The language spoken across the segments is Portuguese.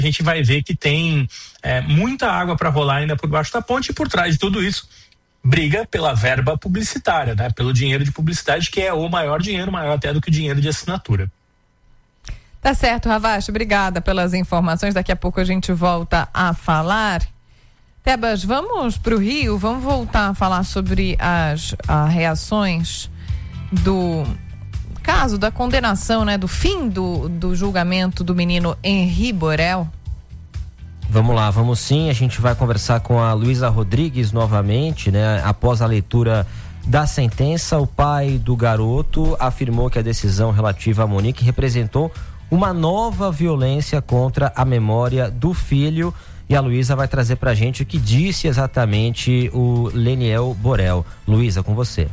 a gente vai ver que tem muita água para rolar ainda por baixo da ponte, e por trás de tudo isso briga pela verba publicitária, né? Pelo dinheiro de publicidade, que é o maior dinheiro, maior até do que o dinheiro de assinatura. Tá certo, Ravache, obrigada pelas informações. Daqui a pouco a gente volta a falar. Tebas, vamos para o Rio, vamos voltar a falar sobre as reações do caso da condenação, né? Do fim do julgamento do menino Henri Borel. Vamos lá, vamos sim, a gente vai conversar com a Luísa Rodrigues novamente, né? Após a leitura da sentença, o pai do garoto afirmou que a decisão relativa a Monique representou uma nova violência contra a memória do filho, e a Luísa vai trazer pra gente o que disse exatamente o Leniel Borel. Luísa, com você.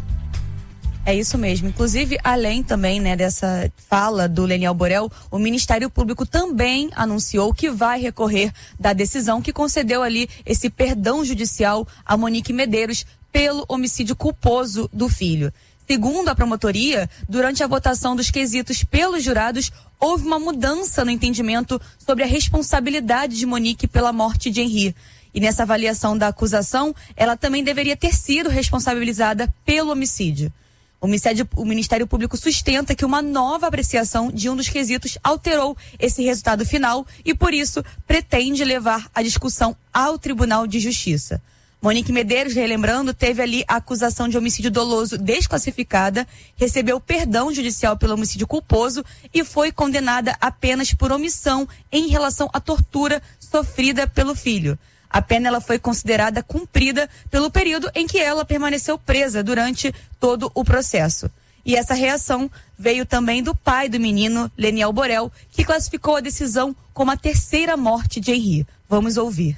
É isso mesmo. Inclusive, além também, né, dessa fala do Leniel Borel, o Ministério Público também anunciou que vai recorrer da decisão que concedeu ali esse perdão judicial a Monique Medeiros pelo homicídio culposo do filho. Segundo a promotoria, durante a votação dos quesitos pelos jurados, houve uma mudança no entendimento sobre a responsabilidade de Monique pela morte de Henri. E nessa avaliação da acusação, ela também deveria ter sido responsabilizada pelo homicídio. O Ministério Público sustenta que uma nova apreciação de um dos quesitos alterou esse resultado final e, por isso, pretende levar a discussão ao Tribunal de Justiça. Monique Medeiros, relembrando, teve ali a acusação de homicídio doloso desclassificada, recebeu perdão judicial pelo homicídio culposo e foi condenada apenas por omissão em relação à tortura sofrida pelo filho. A pena ela foi considerada cumprida pelo período em que ela permaneceu presa durante todo o processo. E essa reação veio também do pai do menino, Leniel Borel, que classificou a decisão como a terceira morte de Henri. Vamos ouvir.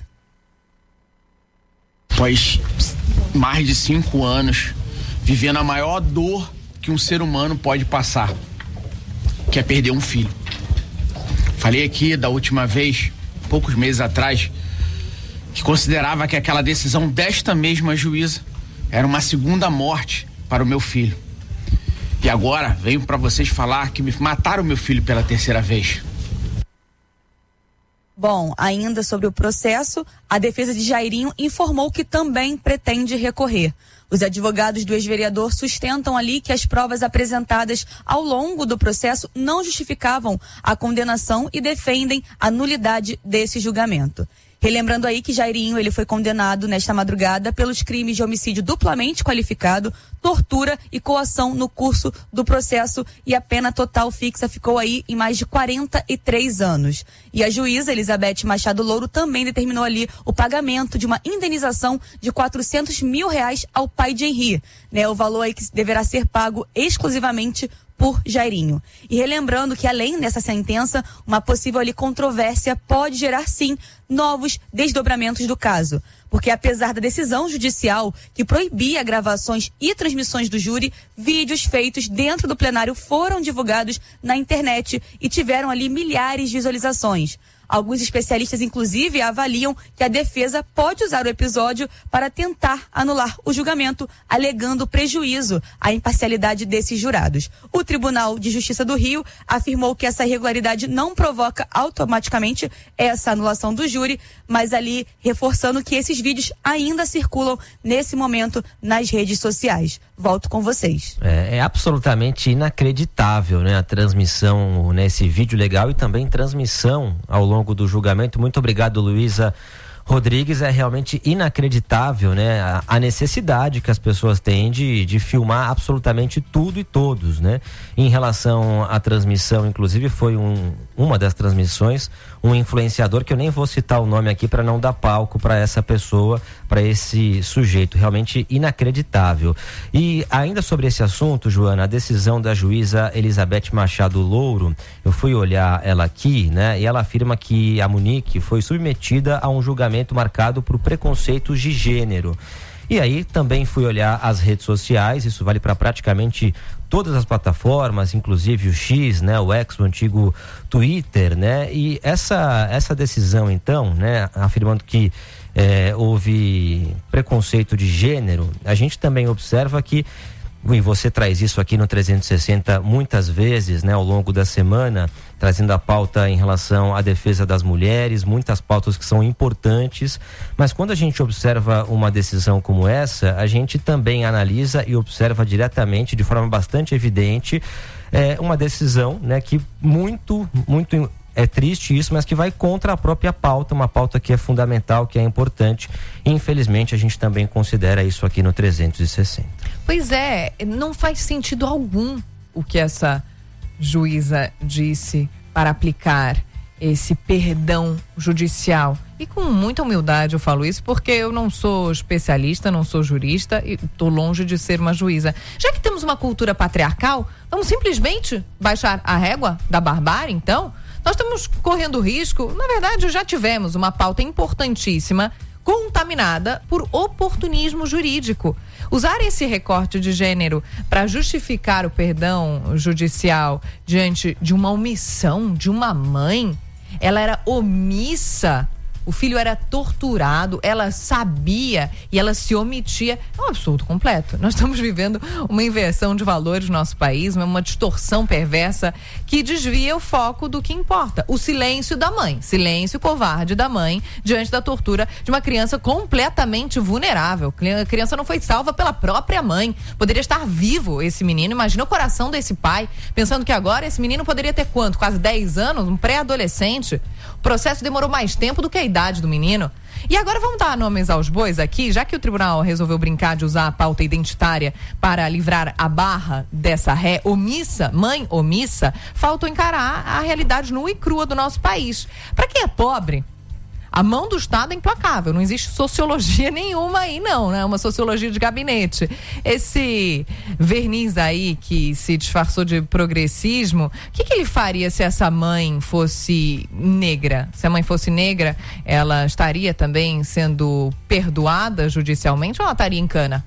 Após mais de 5 anos, vivendo a maior dor que um ser humano pode passar, que é perder um filho. Falei aqui da última vez, poucos meses atrás, que considerava que aquela decisão desta mesma juíza era uma segunda morte para o meu filho. E agora venho para vocês falar que me mataram meu filho pela terceira vez. Bom, ainda sobre o processo, a defesa de Jairinho informou que também pretende recorrer. Os advogados do ex-vereador sustentam ali que as provas apresentadas ao longo do processo não justificavam a condenação e defendem a nulidade desse julgamento. Relembrando aí que Jairinho, ele foi condenado nesta madrugada pelos crimes de homicídio duplamente qualificado, tortura e coação no curso do processo, e a pena total fixa ficou aí em mais de 43 anos. E a juíza Elizabeth Machado Louro também determinou ali o pagamento de uma indenização de R$400 mil ao pai de Henri, né? O valor aí que deverá ser pago exclusivamente por Jairinho. E relembrando que além dessa sentença, uma possível ali controvérsia pode gerar sim novos desdobramentos do caso. Porque apesar da decisão judicial que proibia gravações e transmissões do júri, vídeos feitos dentro do plenário foram divulgados na internet e tiveram ali milhares de visualizações. Alguns especialistas, inclusive, avaliam que a defesa pode usar o episódio para tentar anular o julgamento, alegando prejuízo à imparcialidade desses jurados. O Tribunal de Justiça do Rio afirmou que essa irregularidade não provoca automaticamente essa anulação do júri, mas ali reforçando que esses vídeos ainda circulam nesse momento nas redes sociais. Volto com vocês. É absolutamente inacreditável, né? A transmissão nesse vídeo legal e também transmissão ao longo do julgamento. Muito obrigado, Luísa Rodrigues. É realmente inacreditável, né? A necessidade que as pessoas têm de filmar absolutamente tudo e todos, né? Em relação à transmissão, inclusive foi uma das transmissões, um influenciador que eu nem vou citar o nome aqui para não dar palco para essa pessoa, para esse sujeito, realmente inacreditável. E ainda sobre esse assunto, Joana, a decisão da juíza Elizabeth Machado Louro, eu fui olhar ela aqui, né? E ela afirma que a Monique foi submetida a um julgamento marcado por preconceitos de gênero. E aí também fui olhar as redes sociais, isso vale para praticamente todas as plataformas, inclusive o X, né, o X, o antigo Twitter, né? E essa decisão, então, né, afirmando que houve preconceito de gênero, a gente também observa que e você traz isso aqui no 360 muitas vezes, né, ao longo da semana, trazendo a pauta em relação à defesa das mulheres, muitas pautas que são importantes, mas quando a gente observa uma decisão como essa, a gente também analisa e observa diretamente, de forma bastante evidente, uma decisão, né, que muito é triste isso, mas que vai contra a própria pauta, uma pauta que é fundamental, que é importante. Infelizmente, a gente também considera isso aqui no 360. Pois é, não faz sentido algum o que essa juíza disse para aplicar esse perdão judicial. E com muita humildade eu falo isso, porque eu não sou especialista, não sou jurista e estou longe de ser uma juíza. Já que temos uma cultura patriarcal, vamos simplesmente baixar a régua da barbárie, então? Nós estamos correndo risco, na verdade já tivemos uma pauta importantíssima contaminada por oportunismo jurídico. Usar esse recorte de gênero para justificar o perdão judicial diante de uma omissão de uma mãe, ela era omissa, o filho era torturado, ela sabia e ela se omitia. É um absurdo completo. Nós estamos vivendo uma inversão de valores no nosso país, uma distorção perversa que desvia o foco do que importa. O silêncio da mãe, silêncio covarde da mãe diante da tortura de uma criança completamente vulnerável. A criança não foi salva pela própria mãe. Poderia estar vivo esse menino. Imagina o coração desse pai, pensando que agora esse menino poderia ter quanto? Quase 10 anos, um pré-adolescente. O processo demorou mais tempo do que a idade do menino. E agora vamos dar nomes aos bois aqui, já que o tribunal resolveu brincar de usar a pauta identitária para livrar a barra dessa ré omissa, mãe omissa, falta encarar a realidade nua e crua do nosso país. Para quem é pobre, a mão do Estado é implacável, não existe sociologia nenhuma aí não, né? Uma sociologia de gabinete. Esse verniz aí que se disfarçou de progressismo, o que ele faria se essa mãe fosse negra? Se a mãe fosse negra, ela estaria também sendo perdoada judicialmente ou ela estaria em cana?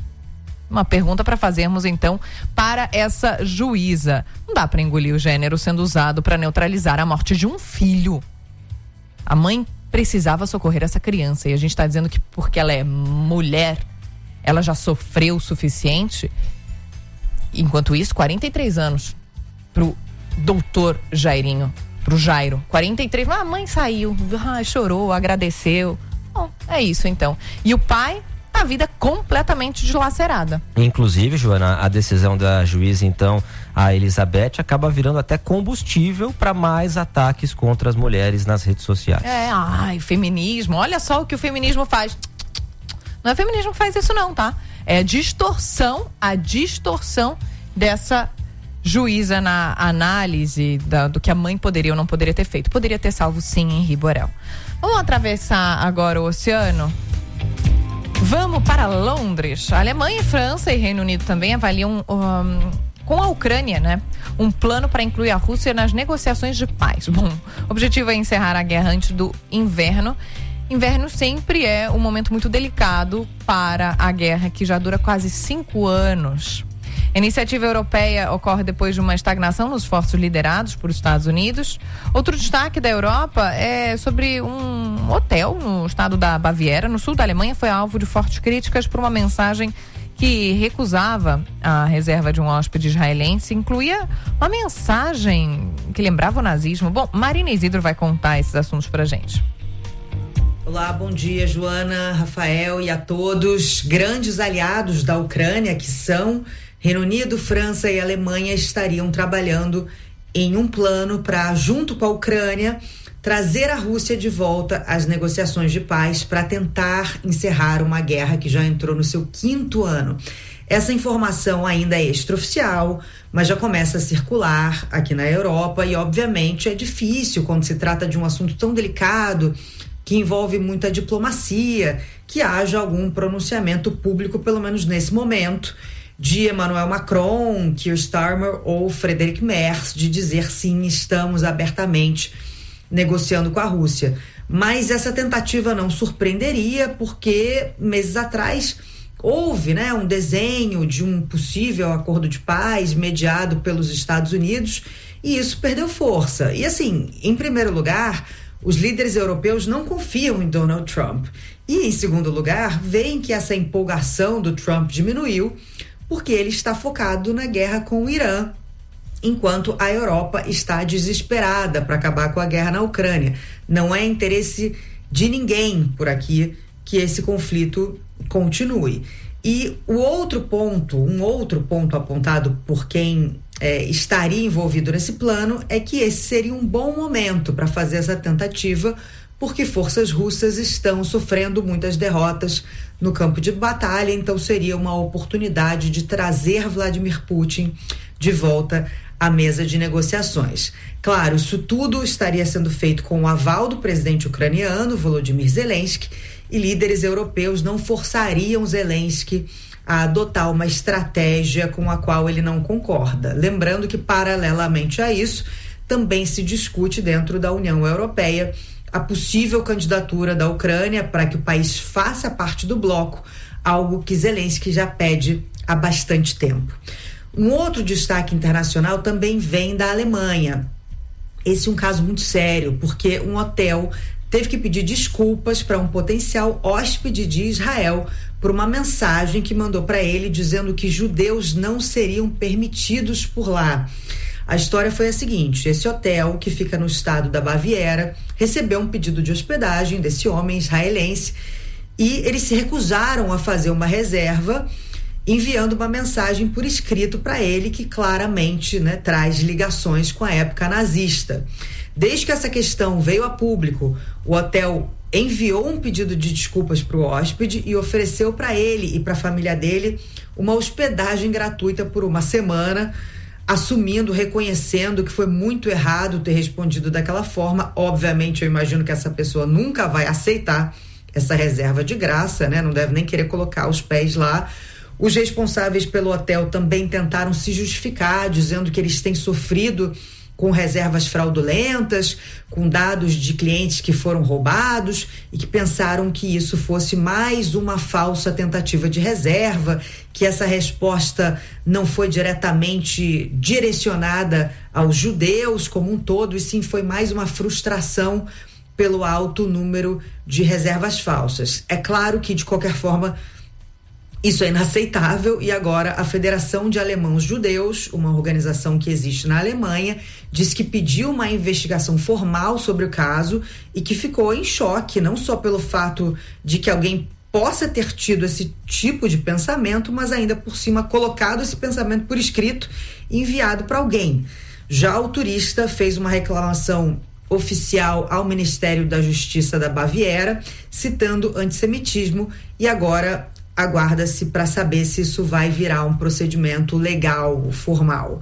Uma pergunta para fazermos então para essa juíza. Não dá para engolir o gênero sendo usado para neutralizar a morte de um filho. A mãe precisava socorrer essa criança e a gente está dizendo que porque ela é mulher, ela já sofreu o suficiente. Enquanto isso, 43 anos pro doutor Jairinho, pro Jairo. 43, a mãe saiu, chorou, agradeceu. Bom, é isso então. E o pai, a vida completamente dilacerada. Inclusive, Joana, a decisão da juíza, então, a Elizabeth, acaba virando até combustível para mais ataques contra as mulheres nas redes sociais. Feminismo, olha só o que o feminismo faz. Não é o feminismo que faz isso não, tá? É a distorção dessa juíza na análise do que a mãe poderia ou não poderia ter feito. Poderia ter salvo sim Henri Borel. Vamos atravessar agora o oceano? Vamos para Londres. A Alemanha, França e Reino Unido também avaliam com a Ucrânia, né? Um plano para incluir a Rússia nas negociações de paz. Bom, o objetivo é encerrar a guerra antes do inverno. Inverno sempre é um momento muito delicado para a guerra, que já dura quase 5 anos. A iniciativa europeia ocorre depois de uma estagnação nos esforços liderados por Estados Unidos. Outro destaque da Europa é sobre um hotel no estado da Baviera, no sul da Alemanha, foi alvo de fortes críticas por uma mensagem que recusava a reserva de um hóspede israelense, incluía uma mensagem que lembrava o nazismo. Bom, Marina Isidro vai contar esses assuntos pra gente. Olá, bom dia, Joana, Rafael e a todos. Grandes aliados da Ucrânia, que são Reino Unido, França e Alemanha, estariam trabalhando em um plano para, junto com a Ucrânia, trazer a Rússia de volta às negociações de paz para tentar encerrar uma guerra que já entrou no seu 5º ano. Essa informação ainda é extraoficial, mas já começa a circular aqui na Europa e, obviamente, é difícil quando se trata de um assunto tão delicado, que envolve muita diplomacia, que haja algum pronunciamento público, pelo menos nesse momento, de Emmanuel Macron, Keir Starmer ou Friedrich Merz, de dizer sim, estamos abertamente negociando com a Rússia. Mas essa tentativa não surpreenderia, porque meses atrás houve, um desenho de um possível acordo de paz mediado pelos Estados Unidos e isso perdeu força. E assim, em primeiro lugar, os líderes europeus não confiam em Donald Trump. E em segundo lugar, veem que essa empolgação do Trump diminuiu porque ele está focado na guerra com o Irã, enquanto a Europa está desesperada para acabar com a guerra na Ucrânia. Não é interesse de ninguém por aqui que esse conflito continue. E um outro ponto apontado por quem estaria envolvido nesse plano é que esse seria um bom momento para fazer essa tentativa, porque forças russas estão sofrendo muitas derrotas no campo de batalha, então seria uma oportunidade de trazer Vladimir Putin de volta à mesa de negociações. Claro, isso tudo estaria sendo feito com o aval do presidente ucraniano, Volodymyr Zelensky, e líderes europeus não forçariam Zelensky a adotar uma estratégia com a qual ele não concorda. Lembrando que, paralelamente a isso, também se discute dentro da União Europeia a possível candidatura da Ucrânia para que o país faça parte do bloco, algo que Zelensky já pede há bastante tempo. Um outro destaque internacional também vem da Alemanha. Esse é um caso muito sério, porque um hotel teve que pedir desculpas para um potencial hóspede de Israel por uma mensagem que mandou para ele dizendo que judeus não seriam permitidos por lá. A história foi a seguinte: esse hotel, que fica no estado da Baviera, recebeu um pedido de hospedagem desse homem israelense e eles se recusaram a fazer uma reserva, enviando uma mensagem por escrito para ele que claramente, traz ligações com a época nazista. Desde que essa questão veio a público, o hotel enviou um pedido de desculpas para o hóspede e ofereceu para ele e para a família dele uma hospedagem gratuita por uma semana, reconhecendo que foi muito errado ter respondido daquela forma. Obviamente, eu imagino que essa pessoa nunca vai aceitar essa reserva de graça, não deve nem querer colocar os pés lá. Os responsáveis pelo hotel também tentaram se justificar, dizendo que eles têm sofrido com reservas fraudulentas, com dados de clientes que foram roubados e que pensaram que isso fosse mais uma falsa tentativa de reserva, que essa resposta não foi diretamente direcionada aos judeus como um todo, e sim foi mais uma frustração pelo alto número de reservas falsas. É claro que, de qualquer forma, isso é inaceitável, e agora a Federação de Alemãos Judeus, uma organização que existe na Alemanha, diz que pediu uma investigação formal sobre o caso e que ficou em choque, não só pelo fato de que alguém possa ter tido esse tipo de pensamento, mas ainda por cima colocado esse pensamento por escrito e enviado para alguém. Já o turista fez uma reclamação oficial ao Ministério da Justiça da Baviera, citando antissemitismo, e agora aguarda-se para saber se isso vai virar um procedimento legal, formal.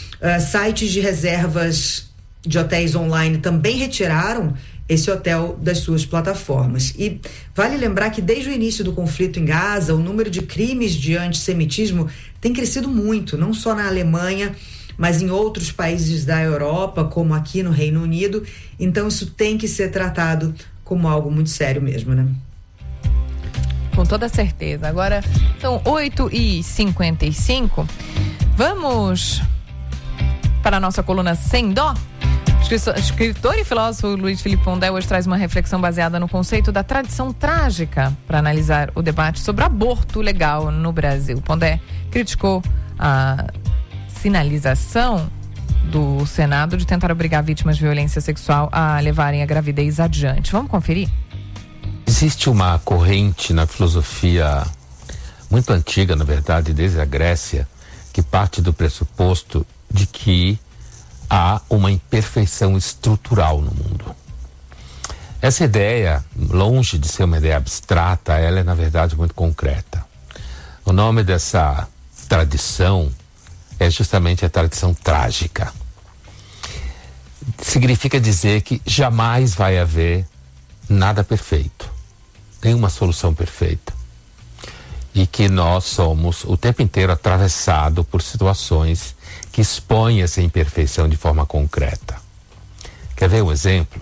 Sites de reservas de hotéis online também retiraram esse hotel das suas plataformas. E vale lembrar que desde o início do conflito em Gaza, o número de crimes de antissemitismo tem crescido muito, não só na Alemanha, mas em outros países da Europa, como aqui no Reino Unido. Então isso tem que ser tratado como algo muito sério mesmo, Com toda certeza. Agora são 8h55. Vamos para a nossa coluna Sem Dó? Escritor e filósofo Luiz Felipe Pondé hoje traz uma reflexão baseada no conceito da tradição trágica para analisar o debate sobre aborto legal no Brasil. Pondé criticou a sinalização do Senado de tentar obrigar vítimas de violência sexual a levarem a gravidez adiante. Vamos conferir? Existe uma corrente na filosofia muito antiga, na verdade, desde a Grécia, que parte do pressuposto de que há uma imperfeição estrutural no mundo. Essa ideia, longe de ser uma ideia abstrata, ela é, na verdade, muito concreta. O nome dessa tradição é justamente a tradição trágica. Significa dizer que jamais vai haver nada perfeito, nenhuma solução perfeita, e que nós somos o tempo inteiro atravessados por situações que expõem essa imperfeição de forma concreta. Quer ver um exemplo?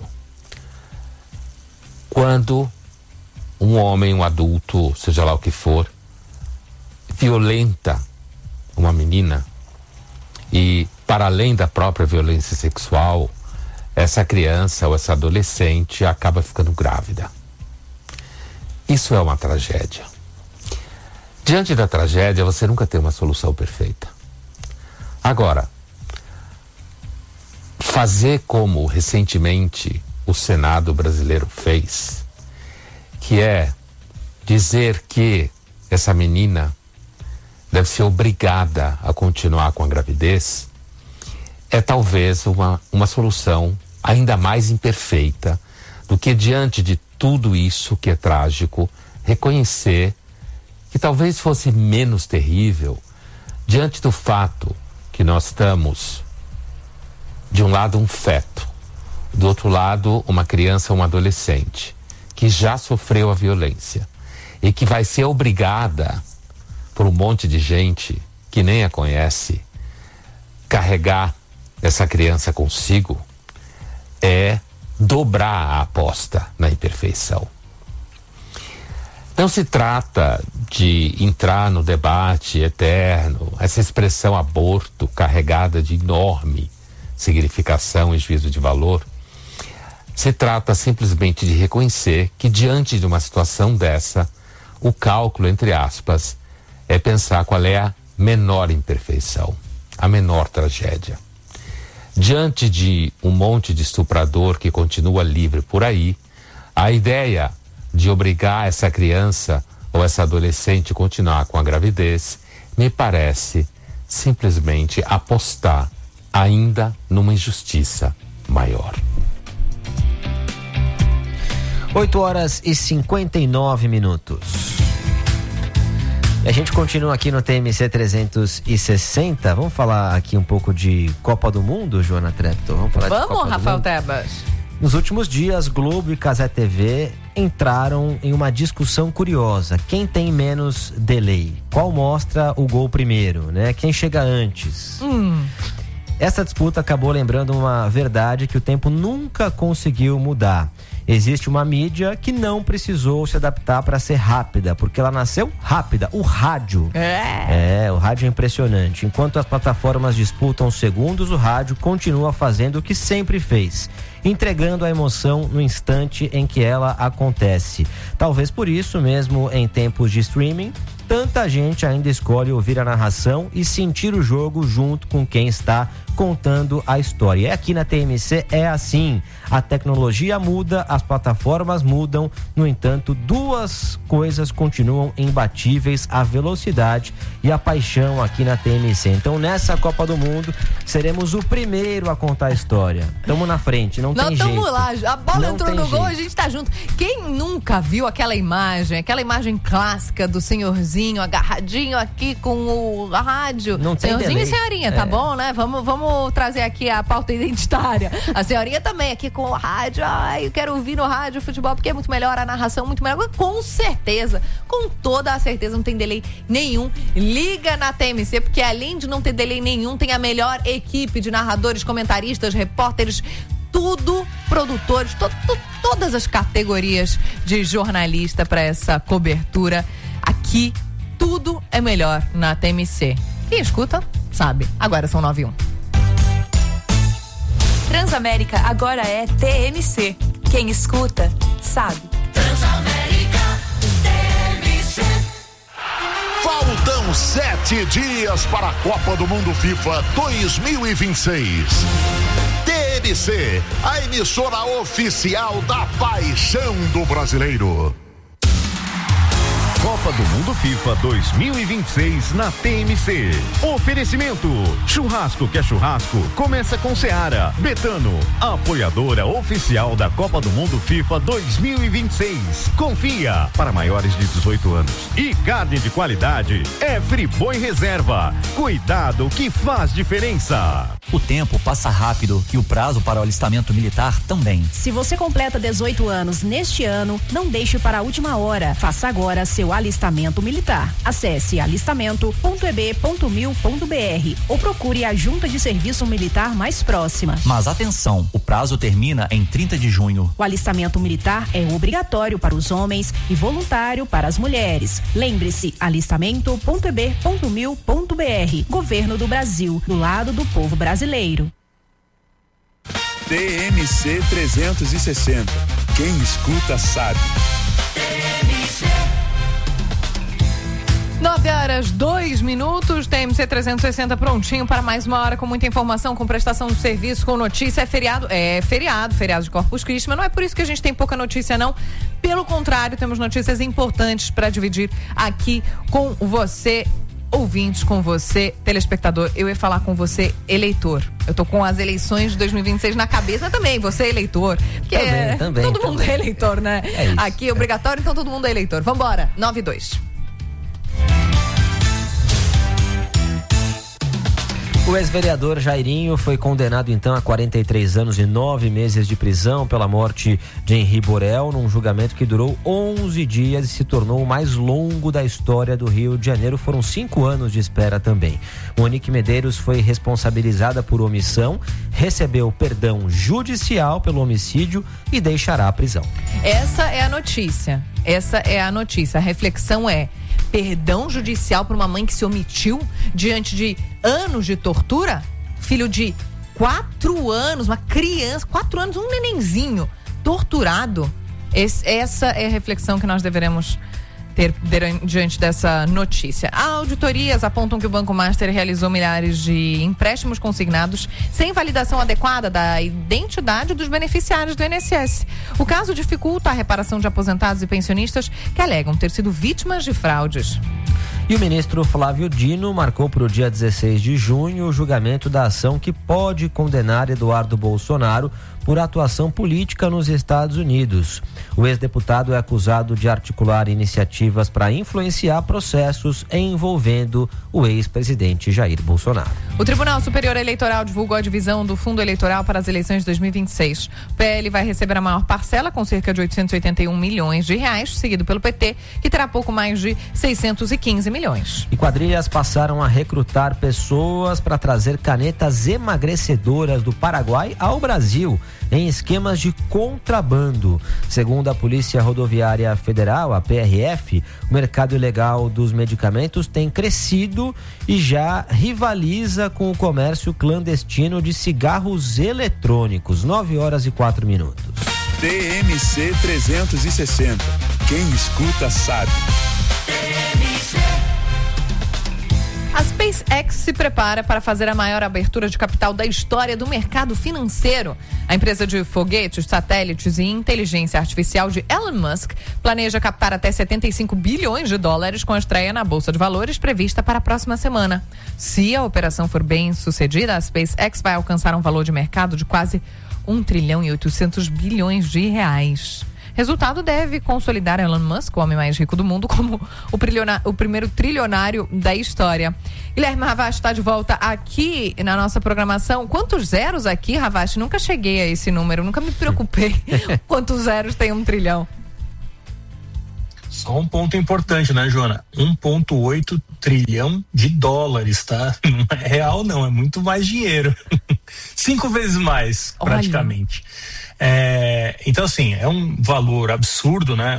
Quando um homem, um adulto, seja lá o que for, violenta uma menina, e para além da própria violência sexual, essa criança ou essa adolescente acaba ficando grávida. Isso é uma tragédia. Diante da tragédia, você nunca tem uma solução perfeita. Agora, fazer como recentemente o Senado brasileiro fez, que é dizer que essa menina deve ser obrigada a continuar com a gravidez, é talvez uma solução ainda mais imperfeita do que, diante de tudo isso que é trágico, reconhecer que talvez fosse menos terrível diante do fato que nós estamos, de um lado, um feto, do outro lado, uma criança, um adolescente, que já sofreu a violência e que vai ser obrigada por um monte de gente que nem a conhece, carregar essa criança consigo, é dobrar a aposta na imperfeição. Não se trata de entrar no debate eterno, essa expressão aborto carregada de enorme significação e juízo de valor. Se trata simplesmente de reconhecer que, diante de uma situação dessa, o cálculo, entre aspas, é pensar qual é a menor imperfeição, a menor tragédia. Diante de um monte de estuprador que continua livre por aí, a ideia de obrigar essa criança ou essa adolescente a continuar com a gravidez me parece simplesmente apostar ainda numa injustiça maior. 8h59. E a gente continua aqui no TMC 360. Vamos falar aqui um pouco de Copa do Mundo, Joana Trepton? Vamos, Rafael Tebas. Nos últimos dias, Globo e Cazé TV entraram em uma discussão curiosa. Quem tem menos delay? Qual mostra o gol primeiro, né? Quem chega antes? Essa disputa acabou lembrando uma verdade que o tempo nunca conseguiu mudar. Existe uma mídia que não precisou se adaptar para ser rápida, porque ela nasceu rápida. O rádio. O rádio é impressionante. Enquanto as plataformas disputam segundos, o rádio continua fazendo o que sempre fez, entregando a emoção no instante em que ela acontece. Talvez por isso, mesmo em tempos de streaming, tanta gente ainda escolhe ouvir a narração e sentir o jogo junto com quem está contando a história. E aqui na TMC é assim. A tecnologia muda, as plataformas mudam, no entanto, duas coisas continuam imbatíveis: a velocidade e a paixão aqui na TMC. Então, nessa Copa do Mundo, seremos o primeiro a contar a história. Estamos na frente, não tem jeito. Não, estamos lá. A bola entrou no gol, a gente tá junto. Quem nunca viu aquela imagem clássica do senhorzinho agarradinho aqui com o rádio? Não tem senhorzinho delay. E senhorinha, tá bom, né? Vamos trazer aqui a pauta identitária. A senhorinha também aqui com o rádio. Ai, eu quero ouvir no rádio o futebol porque é muito melhor, a narração muito melhor. Com certeza, com toda a certeza, não tem delay nenhum. Liga na TMC, porque além de não ter delay nenhum, tem a melhor equipe de narradores, comentaristas, repórteres, tudo, produtores, todas as categorias de jornalista para essa cobertura. Aqui, tudo é melhor na TMC. Quem escuta, sabe. Agora são 9h01. Transamérica agora é TMC. Quem escuta, sabe. Transamérica TMC. Faltam 7 dias para a Copa do Mundo FIFA 2026. TMC, a emissora oficial da paixão do brasileiro. Copa do Mundo FIFA 2026 na TMC. Oferecimento: churrasco que é churrasco, começa com Seara. Betano, apoiadora oficial da Copa do Mundo FIFA 2026. Confia, para maiores de 18 anos. E carne de qualidade é Friboi Reserva. Cuidado que faz diferença. O tempo passa rápido e o prazo para o alistamento militar também. Se você completa 18 anos neste ano, não deixe para a última hora. Faça agora seu alistamento militar. Acesse alistamento.eb.mil.br ou procure a junta de serviço militar mais próxima. Mas atenção, o prazo termina em 30 de junho. O alistamento militar é obrigatório para os homens e voluntário para as mulheres. Lembre-se, alistamento.eb.mil.br. Governo do Brasil, do lado do povo brasileiro. TMC 360. Quem escuta sabe. 9h02, TMC 360 prontinho para mais uma hora com muita informação, com prestação de serviço, com notícia. É feriado de Corpus Christi, mas não é por isso que a gente tem pouca notícia, não. Pelo contrário, temos notícias importantes para dividir aqui com você, ouvintes, com você, telespectador. Eu ia falar com você, eleitor. Eu tô com as eleições de 2026 na cabeça também, você eleitor. Porque também, todo mundo é eleitor, né? É isso. Aqui é obrigatório, então todo mundo é eleitor. Vambora, 9h02. O ex-vereador Jairinho foi condenado então a 43 anos e 9 meses de prisão pela morte de Henri Borel, num julgamento que durou 11 dias e se tornou o mais longo da história do Rio de Janeiro. Foram 5 anos de espera também. Monique Medeiros foi responsabilizada por omissão, recebeu perdão judicial pelo homicídio e deixará a prisão. Essa é a notícia. A reflexão é: perdão judicial para uma mãe que se omitiu diante de anos de tortura? Filho de 4 anos, uma criança, 4 anos, um nenenzinho torturado. Essa é a reflexão que nós deveremos ter diante dessa notícia. Auditorias apontam que o Banco Master realizou milhares de empréstimos consignados sem validação adequada da identidade dos beneficiários do INSS. O caso dificulta a reparação de aposentados e pensionistas que alegam ter sido vítimas de fraudes. E o ministro Flávio Dino marcou para o dia 16 de junho o julgamento da ação que pode condenar Eduardo Bolsonaro por atuação política nos Estados Unidos. O ex-deputado é acusado de articular iniciativas para influenciar processos envolvendo o ex-presidente Jair Bolsonaro. O Tribunal Superior Eleitoral divulgou a divisão do fundo eleitoral para as eleições de 2026. O PL vai receber a maior parcela, com cerca de 881 milhões de reais, seguido pelo PT, que terá pouco mais de 615 milhões. E quadrilhas passaram a recrutar pessoas para trazer canetas emagrecedoras do Paraguai ao Brasil, em esquemas de contrabando. Segundo a Polícia Rodoviária Federal, a PRF, o mercado ilegal dos medicamentos tem crescido e já rivaliza com o comércio clandestino de cigarros eletrônicos. 9h04. TMC 360. Quem escuta sabe. A SpaceX se prepara para fazer a maior abertura de capital da história do mercado financeiro. A empresa de foguetes, satélites e inteligência artificial de Elon Musk planeja captar até 75 bilhões de dólares com a estreia na Bolsa de Valores prevista para a próxima semana. Se a operação for bem sucedida, a SpaceX vai alcançar um valor de mercado de quase 1 trilhão e 800 bilhões de reais. Resultado deve consolidar Elon Musk, o homem mais rico do mundo, como o primeiro trilionário da história. Guilherme Ravache está de volta aqui na nossa programação. Quantos zeros aqui, Ravache? Nunca cheguei a esse número, nunca me preocupei. Quantos zeros tem 1 trilhão? Só um ponto importante, né, Joana? 1,8 trilhão de dólares, tá? Não é real, não, é muito mais dinheiro. 5 vezes mais, praticamente. Então, assim, é um valor absurdo, né?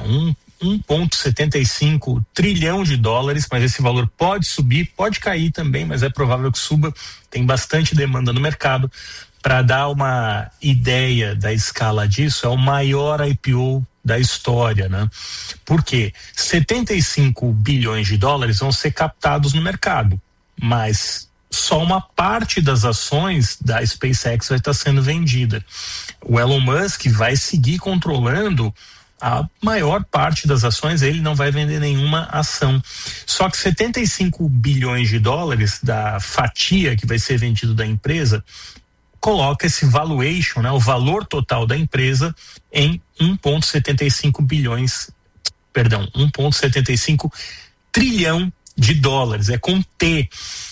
1,75 trilhão de dólares, mas esse valor pode subir, pode cair também, mas é provável que suba. Tem bastante demanda no mercado. Para dar uma ideia da escala disso, é o maior IPO da história, né? Porque 75 bilhões de dólares vão ser captados no mercado, mas só uma parte das ações da SpaceX vai estar sendo vendida. O Elon Musk vai seguir controlando a maior parte das ações, ele não vai vender nenhuma ação. Só que 75 bilhões de dólares da fatia que vai ser vendido da empresa coloca esse valuation, né, o valor total da empresa em 1,75 trilhão de dólares, é com T.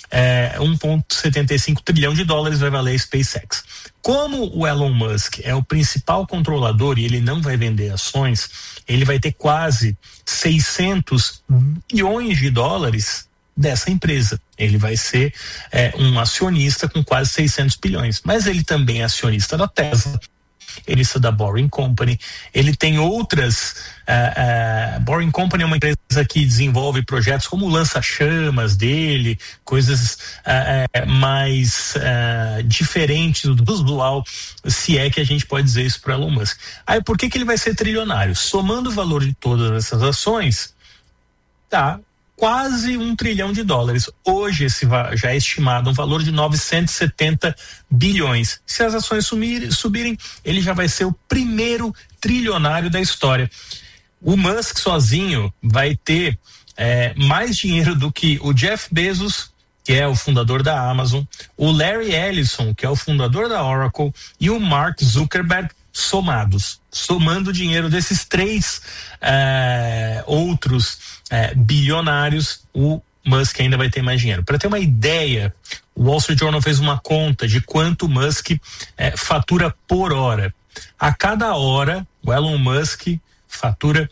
1,75 trilhão de dólares vai valer a SpaceX. Como o Elon Musk é o principal controlador e ele não vai vender ações, ele vai ter quase 600 bilhões de dólares dessa empresa. Ele vai ser um acionista com quase 600 bilhões, mas ele também é acionista da Tesla, ele é da Boring Company, ele tem outras. Boring Company é uma empresa que desenvolve projetos como o lança-chamas dele, coisas mais diferentes do usual, se é que a gente pode dizer isso para Elon Musk. Aí por que ele vai ser trilionário? Somando o valor de todas essas ações, dá quase $1 trilhão. Hoje esse já é estimado um valor de 970 bilhões. Se as ações subirem, ele já vai ser o primeiro trilionário da história. O Musk sozinho vai ter mais dinheiro do que o Jeff Bezos, que é o fundador da Amazon, o Larry Ellison, que é o fundador da Oracle, e o Mark Zuckerberg somando o dinheiro desses 3 outros bilionários, o Musk ainda vai ter mais dinheiro. Para ter uma ideia, o Wall Street Journal fez uma conta de quanto o Musk fatura por hora. A cada hora, o Elon Musk fatura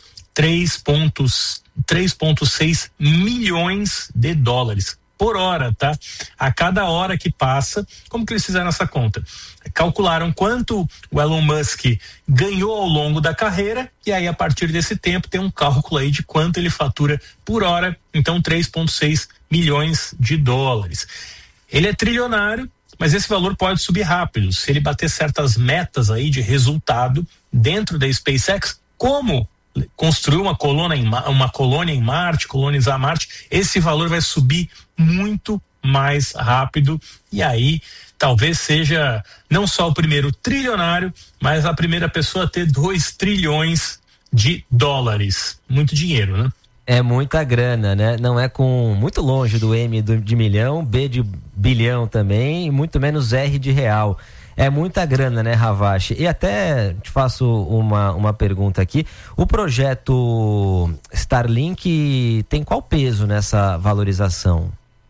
3,6 milhões de dólares por hora, tá? A cada hora que passa. Como que eles fizeram essa conta? Calcularam quanto o Elon Musk ganhou ao longo da carreira, e aí a partir desse tempo tem um cálculo aí de quanto ele fatura por hora. Então 3,6 milhões de dólares. Ele é trilionário, mas esse valor pode subir rápido se ele bater certas metas aí de resultado dentro da SpaceX, como construir uma colônia em Marte, colonizar Marte. Esse valor vai subir muito mais rápido, e aí talvez seja não só o primeiro trilionário, mas a primeira pessoa a ter 2 trilhões de dólares. Muito dinheiro, né? É muita grana, né? Não é com muito longe do M de milhão, B de bilhão também, e muito menos R de real. É muita grana, né, Ravache? E até te faço uma pergunta aqui. O projeto Starlink tem qual peso nessa valorização?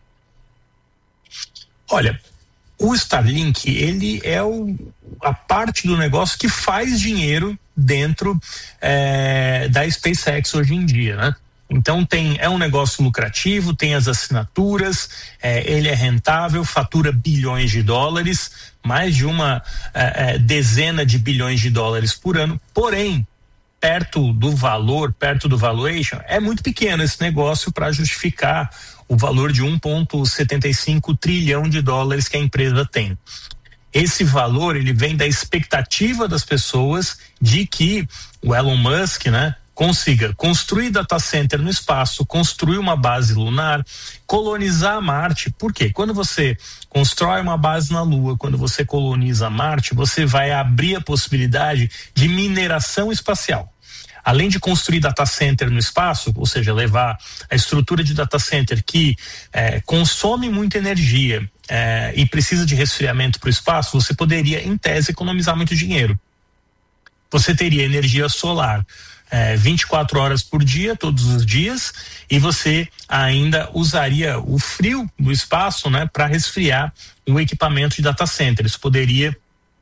Olha, o Starlink, ele é a parte do negócio que faz dinheiro dentro da SpaceX hoje em dia, né? Então é um negócio lucrativo, tem as assinaturas, ele é rentável, fatura bilhões de dólares, mais de uma dezena de bilhões de dólares por ano. Porém, perto do valuation, é muito pequeno esse negócio para justificar o valor de 1,75 trilhão de dólares que a empresa tem. Esse valor, ele vem da expectativa das pessoas de que o Elon Musk, né, consiga construir data center no espaço, construir uma base lunar, colonizar Marte. Por quê? Quando você constrói uma base na Lua, quando você coloniza Marte, você vai abrir a possibilidade de mineração espacial. Além de construir data center no espaço, ou seja, levar a estrutura de data center que consome muita energia e precisa de resfriamento para o espaço, você poderia, em tese, economizar muito dinheiro. Você teria energia solar 24 horas por dia, todos os dias, e você ainda usaria o frio do espaço, né, para resfriar o equipamento de data center. Isso poderia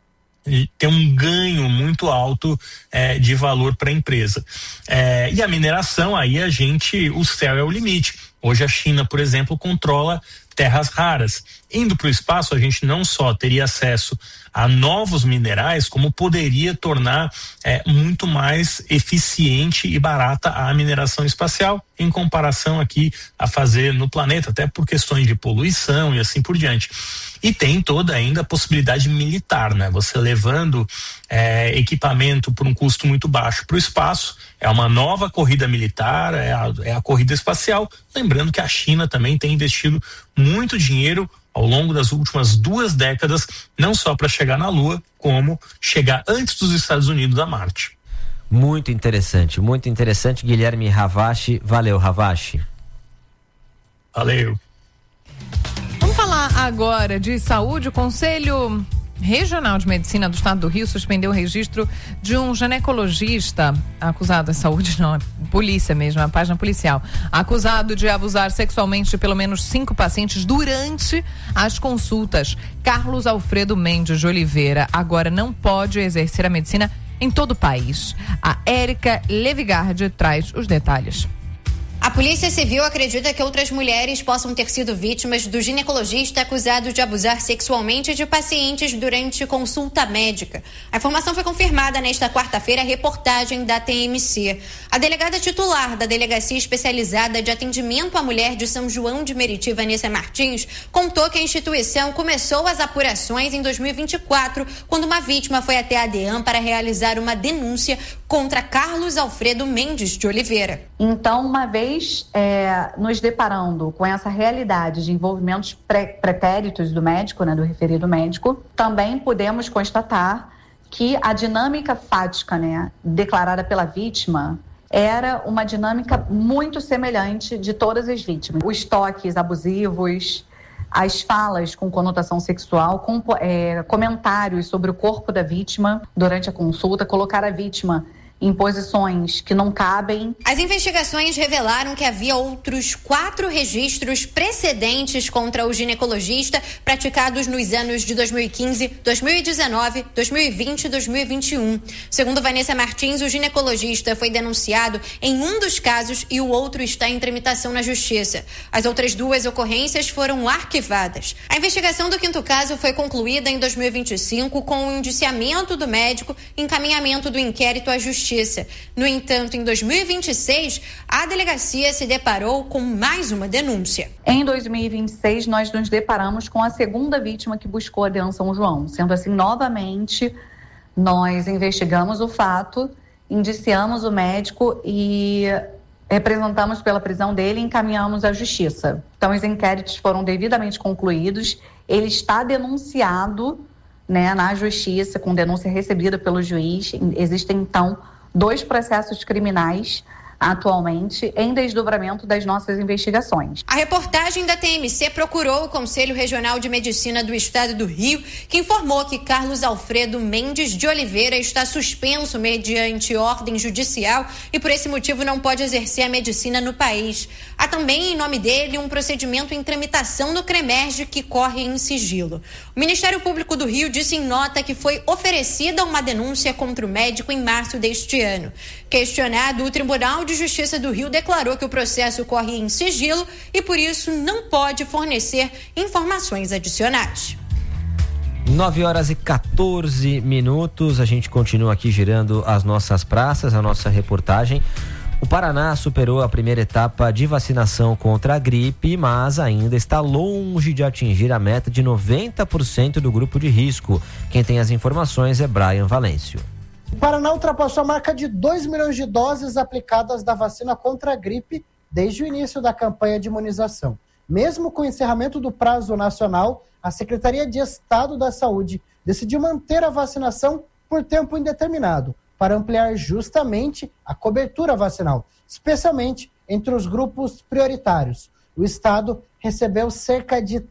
ter um ganho muito alto de valor para a empresa. E a mineração, aí o céu é o limite. Hoje a China, por exemplo, controla terras raras. Indo para o espaço, a gente não só teria acesso a novos minerais, como poderia tornar muito mais eficiente e barata a mineração espacial, em comparação aqui a fazer no planeta, até por questões de poluição e assim por diante. E tem toda ainda a possibilidade militar, né? Você levando equipamento por um custo muito baixo para o espaço, é uma nova corrida militar, é a corrida espacial. Lembrando que a China também tem investido muito dinheiro ao longo das últimas 2 décadas, não só para chegar na Lua, como chegar antes dos Estados Unidos a Marte. Muito interessante, Guilherme Ravache. Valeu, Ravache. Valeu. Vamos falar agora de saúde. O Conselho Regional de Medicina do Estado do Rio suspendeu o registro de um ginecologista acusado, saúde não, polícia mesmo, a página policial, acusado de abusar sexualmente de pelo menos 5 pacientes durante as consultas. Carlos Alfredo Mendes de Oliveira agora não pode exercer a medicina em todo o país. A Érica Levigardi traz os detalhes. A Polícia Civil acredita que outras mulheres possam ter sido vítimas do ginecologista acusado de abusar sexualmente de pacientes durante consulta médica. A informação foi confirmada nesta quarta-feira, reportagem da TMC. A delegada titular da Delegacia Especializada de Atendimento à Mulher de São João de Meriti, Vanessa Martins, contou que a instituição começou as apurações em 2024, quando uma vítima foi até a DEAM para realizar uma denúncia contra Carlos Alfredo Mendes de Oliveira. Então, uma vez nos deparando com essa realidade de envolvimentos pretéritos do médico, né, do referido médico, também podemos constatar que a dinâmica fática, né, declarada pela vítima era uma dinâmica muito semelhante de todas as vítimas. Os toques abusivos, as falas com conotação sexual, comentários sobre o corpo da vítima durante a consulta, colocar a vítima em posições que não cabem. As investigações revelaram que havia outros 4 registros precedentes contra o ginecologista praticados nos anos de 2015, 2019, 2020 e 2021. Segundo Vanessa Martins, o ginecologista foi denunciado em um dos casos e o outro está em tramitação na justiça. As outras 2 ocorrências foram arquivadas. A investigação do 5º caso foi concluída em 2025 com o indiciamento do médico e encaminhamento do inquérito à justiça. No entanto, em 2026, a delegacia se deparou com mais uma denúncia. Em 2026, nós nos deparamos com a 2ª vítima que buscou a DEAN São João. Sendo assim, novamente, nós investigamos o fato, indiciamos o médico e representamos pela prisão dele e encaminhamos à justiça. Então, os inquéritos foram devidamente concluídos. Ele está denunciado, né, na justiça, com denúncia recebida pelo juiz. Existem, então, 2 processos criminais atualmente em desdobramento das nossas investigações. A reportagem da TMC procurou o Conselho Regional de Medicina do Estado do Rio, que informou que Carlos Alfredo Mendes de Oliveira está suspenso mediante ordem judicial e por esse motivo não pode exercer a medicina no país. Há também, em nome dele, um procedimento em tramitação no CREMERG que corre em sigilo. O Ministério Público do Rio disse em nota que foi oferecida uma denúncia contra o médico em março deste ano. Questionado, o Tribunal de Justiça do Rio declarou que o processo corre em sigilo e, por isso, não pode fornecer informações adicionais. 9h14. A gente continua aqui girando as nossas praças, a nossa reportagem. O Paraná superou a primeira etapa de vacinação contra a gripe, mas ainda está longe de atingir a meta de 90% do grupo de risco. Quem tem as informações é Brian Valêncio. O Paraná ultrapassou a marca de 2 milhões de doses aplicadas da vacina contra a gripe desde o início da campanha de imunização. Mesmo com o encerramento do prazo nacional, a Secretaria de Estado da Saúde decidiu manter a vacinação por tempo indeterminado, para ampliar justamente a cobertura vacinal, especialmente entre os grupos prioritários. O Estado recebeu cerca de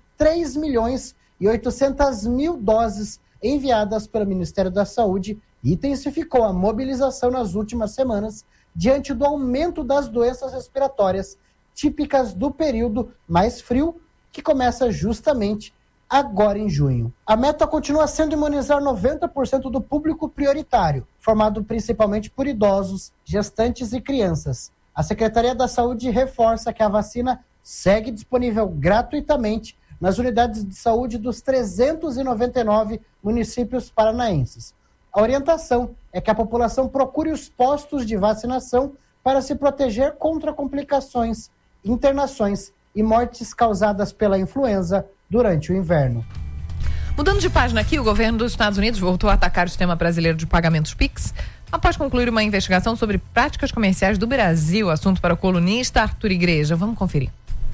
3.800.000 doses enviadas pelo Ministério da Saúde e intensificou a mobilização nas últimas semanas diante do aumento das doenças respiratórias típicas do período mais frio, que começa justamente agora em junho. A meta continua sendo imunizar 90% do público prioritário, formado principalmente por idosos, gestantes e crianças. A Secretaria da Saúde reforça que a vacina segue disponível gratuitamente nas unidades de saúde dos 399 municípios paranaenses. A orientação é que a população procure os postos de vacinação para se proteger contra complicações, internações e mortes causadas pela influenza durante o inverno. Mudando de página aqui, o governo dos Estados Unidos voltou a atacar o sistema brasileiro de pagamentos PIX após concluir uma investigação sobre práticas comerciais do Brasil. Assunto para o colunista Arthur Igreja. Vamos conferir.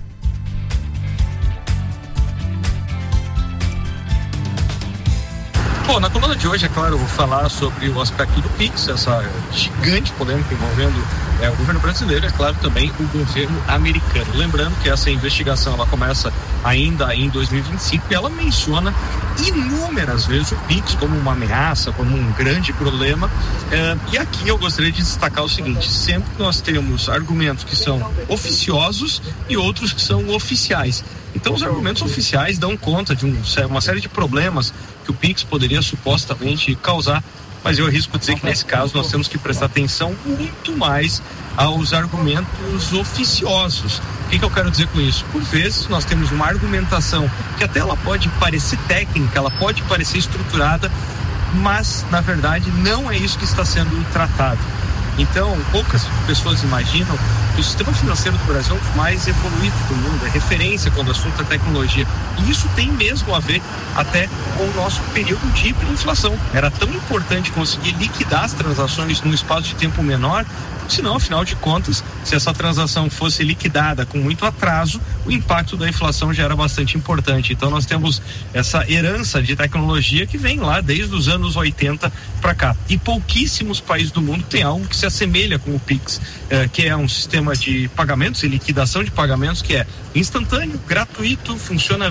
Bom, na coluna de hoje, é claro, eu vou falar sobre o aspecto do PIX, essa gigante polêmica envolvendo o governo brasileiro e, é claro, também o governo americano. Lembrando que essa investigação ela começa ainda em 2025 e ela menciona inúmeras vezes o PIX como uma ameaça, como um grande problema. E aqui eu gostaria de destacar o seguinte: sempre nós temos argumentos que são oficiosos e outros que são oficiais. Então, os argumentos oficiais dão conta de uma série de problemas que o PIX poderia supostamente causar, mas eu arrisco dizer que nesse caso nós temos que prestar atenção muito mais aos argumentos oficiosos. O que eu quero dizer com isso? Por vezes nós temos uma argumentação que até ela pode parecer técnica, ela pode parecer estruturada, mas na verdade não é isso que está sendo tratado. Então, poucas pessoas imaginam que o sistema financeiro do Brasil é um dos mais evoluídos do mundo, é referência quando o assunto é tecnologia. E isso tem mesmo a ver até com o nosso período de hiperinflação. Era tão importante conseguir liquidar as transações num espaço de tempo menor, senão, afinal de contas, se essa transação fosse liquidada com muito atraso, o impacto da inflação já era bastante importante. Então nós temos essa herança de tecnologia que vem lá desde os anos 80 para cá. E pouquíssimos países do mundo têm algo que se assemelha com o Pix, que é um sistema de pagamentos e liquidação de pagamentos que é instantâneo, gratuito, funciona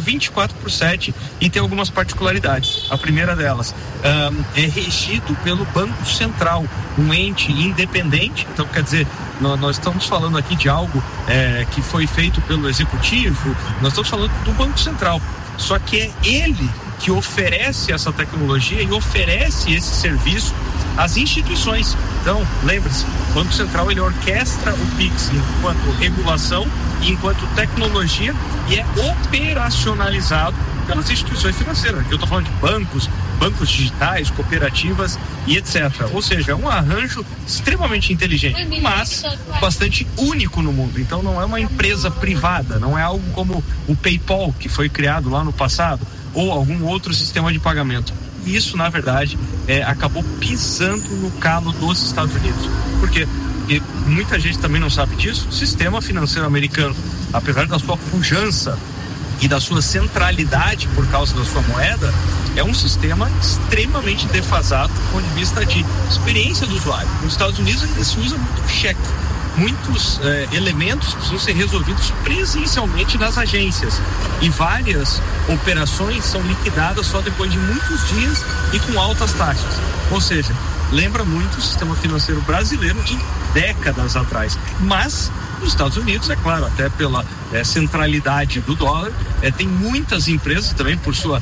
24/7 e tem algumas particularidades. A primeira delas é regido pelo Banco Central, um ente independente. Então, quer dizer, nós estamos falando aqui de algo que foi feito pelo Executivo, nós estamos falando do Banco Central. Só que é ele que oferece essa tecnologia e oferece esse serviço às instituições. Então, lembre-se, o Banco Central ele orquestra o Pix enquanto regulação e enquanto tecnologia e é operacionalizado pelas instituições financeiras. Aqui eu estou falando de bancos digitais, cooperativas e etc. Ou seja, é um arranjo extremamente inteligente, mas bastante único no mundo. Então não é uma empresa privada, não é algo como o PayPal, que foi criado lá no passado, ou algum outro sistema de pagamento. E isso, na verdade, acabou pisando no calo dos Estados Unidos. Por quê? Porque muita gente também não sabe disso. O sistema financeiro americano, apesar da sua pujança e da sua centralidade por causa da sua moeda, é um sistema extremamente defasado do ponto de vista de experiência do usuário. Nos Estados Unidos ainda se usa muito cheque. Muitos elementos precisam ser resolvidos presencialmente nas agências e várias operações são liquidadas só depois de muitos dias e com altas taxas. Ou seja, lembra muito o sistema financeiro brasileiro de décadas atrás. Mas nos Estados Unidos, é claro, até pela centralidade do dólar, tem muitas empresas também por sua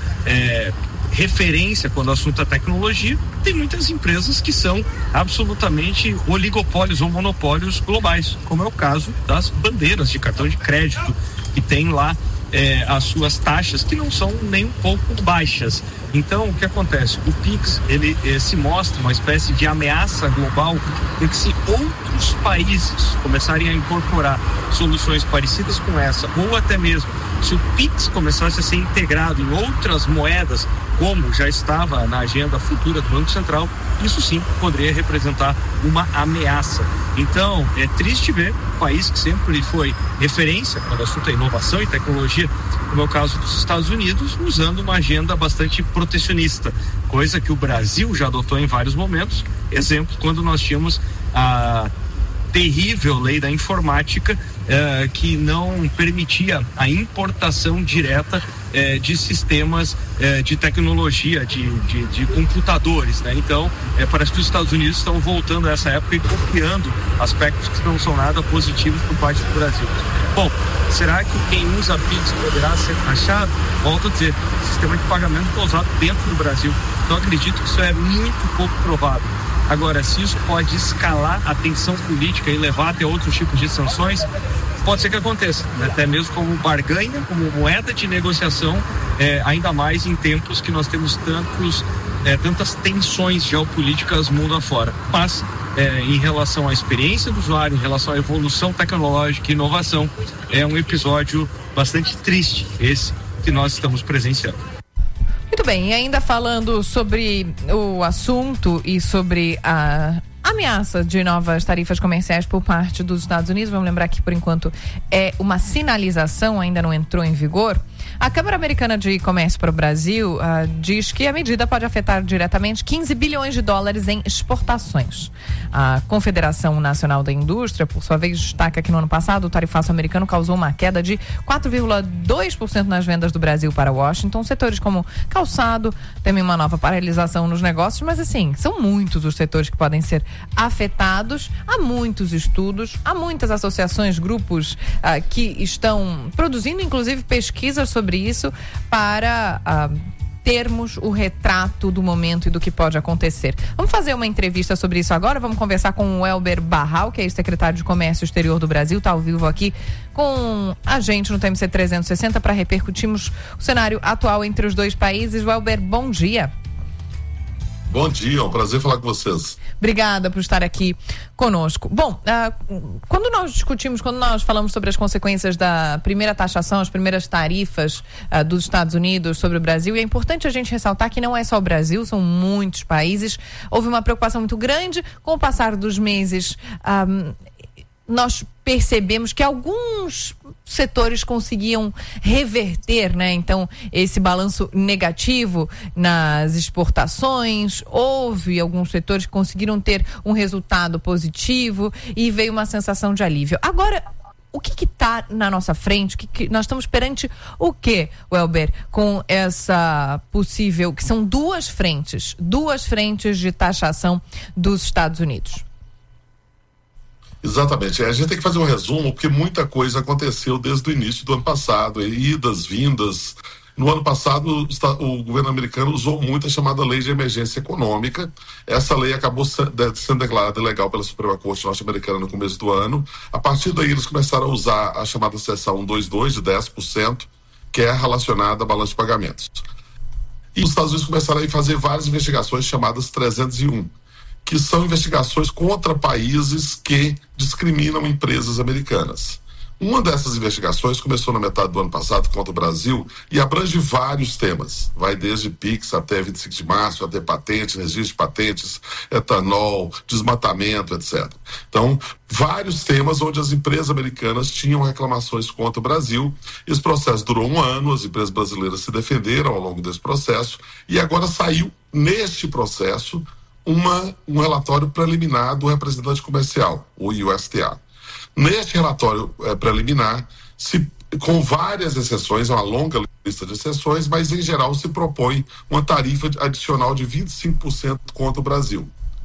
referência quando o assunto é tecnologia, tem muitas empresas que são absolutamente oligopólios ou monopólios globais, como é o caso das bandeiras de cartão de crédito, que tem lá as suas taxas que não são nem um pouco baixas. Então, o que acontece? O Pix, ele se mostra uma espécie de ameaça global, porque se outros países começarem a incorporar soluções parecidas com essa, ou até mesmo se o Pix começasse a ser integrado em outras moedas, como já estava na agenda futura do Banco Central, isso sim poderia representar uma ameaça. Então, é triste ver um país que sempre foi referência quando o assunto é inovação e tecnologia, como é o caso dos Estados Unidos, usando uma agenda bastante protecionista, coisa que o Brasil já adotou em vários momentos. Exemplo, quando nós tínhamos a terrível lei da informática, que não permitia a importação direta de sistemas de tecnologia, de computadores, né? Então, parece que os Estados Unidos estão voltando a essa época e copiando aspectos que não são nada positivos por parte do Brasil. Bom, será que quem usa Pix poderá ser taxado? Volto a dizer, o sistema de pagamento foi usado dentro do Brasil. Então, acredito que isso é muito pouco provável. Agora, se isso pode escalar a tensão política e levar até outros tipos de sanções, pode ser que aconteça, né? Até mesmo como barganha, como moeda de negociação, ainda mais em tempos que nós temos tantas tensões geopolíticas mundo afora. Mas, em relação à experiência do usuário, em relação à evolução tecnológica e inovação, é um episódio bastante triste esse que nós estamos presenciando. Muito bem, e ainda falando sobre o assunto e sobre a ameaça de novas tarifas comerciais por parte dos Estados Unidos, vamos lembrar que por enquanto é uma sinalização, ainda não entrou em vigor. A Câmara Americana de Comércio para o Brasil diz que a medida pode afetar diretamente 15 bilhões de dólares em exportações. A Confederação Nacional da Indústria, por sua vez, destaca que no ano passado o tarifaço americano causou uma queda de 4,2% nas vendas do Brasil para Washington. Setores como calçado temem uma nova paralisação nos negócios, mas assim, são muitos os setores que podem ser afetados. Há muitos estudos, há muitas associações, grupos que estão produzindo inclusive pesquisas sobre isso para termos o retrato do momento e do que pode acontecer. Vamos fazer uma entrevista sobre isso agora, vamos conversar com o Elber Barral, que é ex-secretário de Comércio Exterior do Brasil, está ao vivo aqui com a gente no TMC 360 para repercutirmos o cenário atual entre os dois países. Elber, bom dia. Bom dia, é um prazer falar com vocês. Obrigada por estar aqui conosco. Bom, quando nós falamos sobre as consequências da primeira taxação, as primeiras tarifas dos Estados Unidos sobre o Brasil, e é importante a gente ressaltar que não é só o Brasil, são muitos países. Houve uma preocupação muito grande. Com o passar dos meses, nós percebemos que alguns setores conseguiam reverter, né? Então, esse balanço negativo nas exportações, houve alguns setores que conseguiram ter um resultado positivo e veio uma sensação de alívio. Agora, o que está na nossa frente? Nós estamos perante o quê, Welber, com essa possível, que são duas frentes de taxação dos Estados Unidos? Exatamente, a gente tem que fazer um resumo porque muita coisa aconteceu desde o início do ano passado, idas, vindas. No ano passado o governo americano usou muito a chamada lei de emergência econômica. Essa lei acabou sendo declarada ilegal pela Suprema Corte norte-americana no começo do ano. A partir daí eles começaram a usar a chamada seção 122 de 10%, que é relacionada a balanço de pagamentos. E os Estados Unidos começaram a fazer várias investigações chamadas 301, que são investigações contra países que discriminam empresas americanas. Uma dessas investigações começou na metade do ano passado contra o Brasil e abrange vários temas. Vai desde PIX até 25 de março, até patentes, registro de patentes, etanol, desmatamento, etc. Então, vários temas onde as empresas americanas tinham reclamações contra o Brasil. Esse processo durou 1 ano, as empresas brasileiras se defenderam ao longo desse processo e agora saiu, neste processo, um relatório preliminar do representante comercial, o USTA. Neste relatório preliminar, com várias exceções, é uma longa lista de exceções, mas em geral se propõe uma tarifa adicional de 25% contra o Brasil.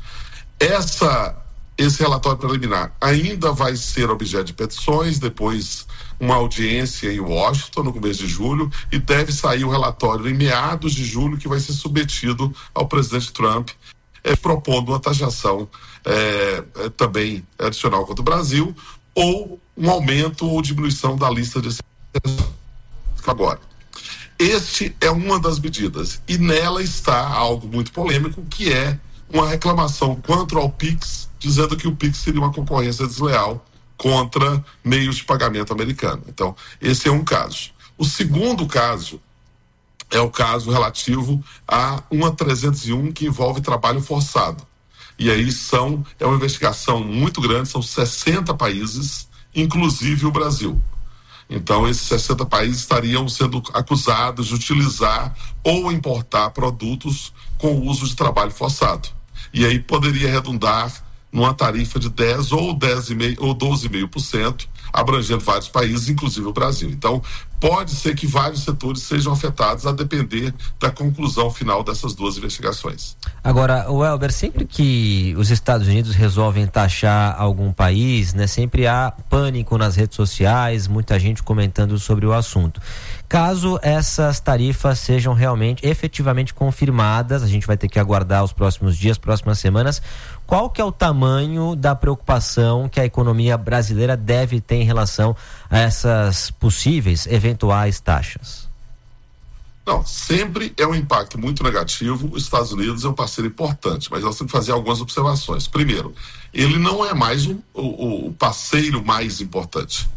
Esse relatório preliminar ainda vai ser objeto de petições, depois uma audiência em Washington no começo de julho, e deve sair o relatório em meados de julho, que vai ser submetido ao presidente Trump, propondo uma taxação também adicional contra o Brasil, ou um aumento ou diminuição da lista de exceções. Agora, este é uma das medidas, e nela está algo muito polêmico, que é uma reclamação contra o PIX, dizendo que o PIX seria uma concorrência desleal contra meios de pagamento americano. Então, esse é um caso. O segundo caso é o caso relativo a uma 301 que envolve trabalho forçado. E aí é uma investigação muito grande, são 60 países, inclusive o Brasil. Então, esses 60 países estariam sendo acusados de utilizar ou importar produtos com o uso de trabalho forçado. E aí poderia redundar numa tarifa de 10 ou 10,5% ou 12,5%, abrangendo vários países, inclusive o Brasil. Então, pode ser que vários setores sejam afetados a depender da conclusão final dessas duas investigações. Agora, Welber, sempre que os Estados Unidos resolvem taxar algum país, né, sempre há pânico nas redes sociais, muita gente comentando sobre o assunto. Caso essas tarifas sejam realmente, efetivamente confirmadas, a gente vai ter que aguardar os próximos dias, próximas semanas, qual que é o tamanho da preocupação que a economia brasileira deve ter em relação a essas possíveis, eventuais taxas? Não, sempre é um impacto muito negativo. Os Estados Unidos é um parceiro importante, mas nós temos que fazer algumas observações. Primeiro, ele não é mais o parceiro mais importante.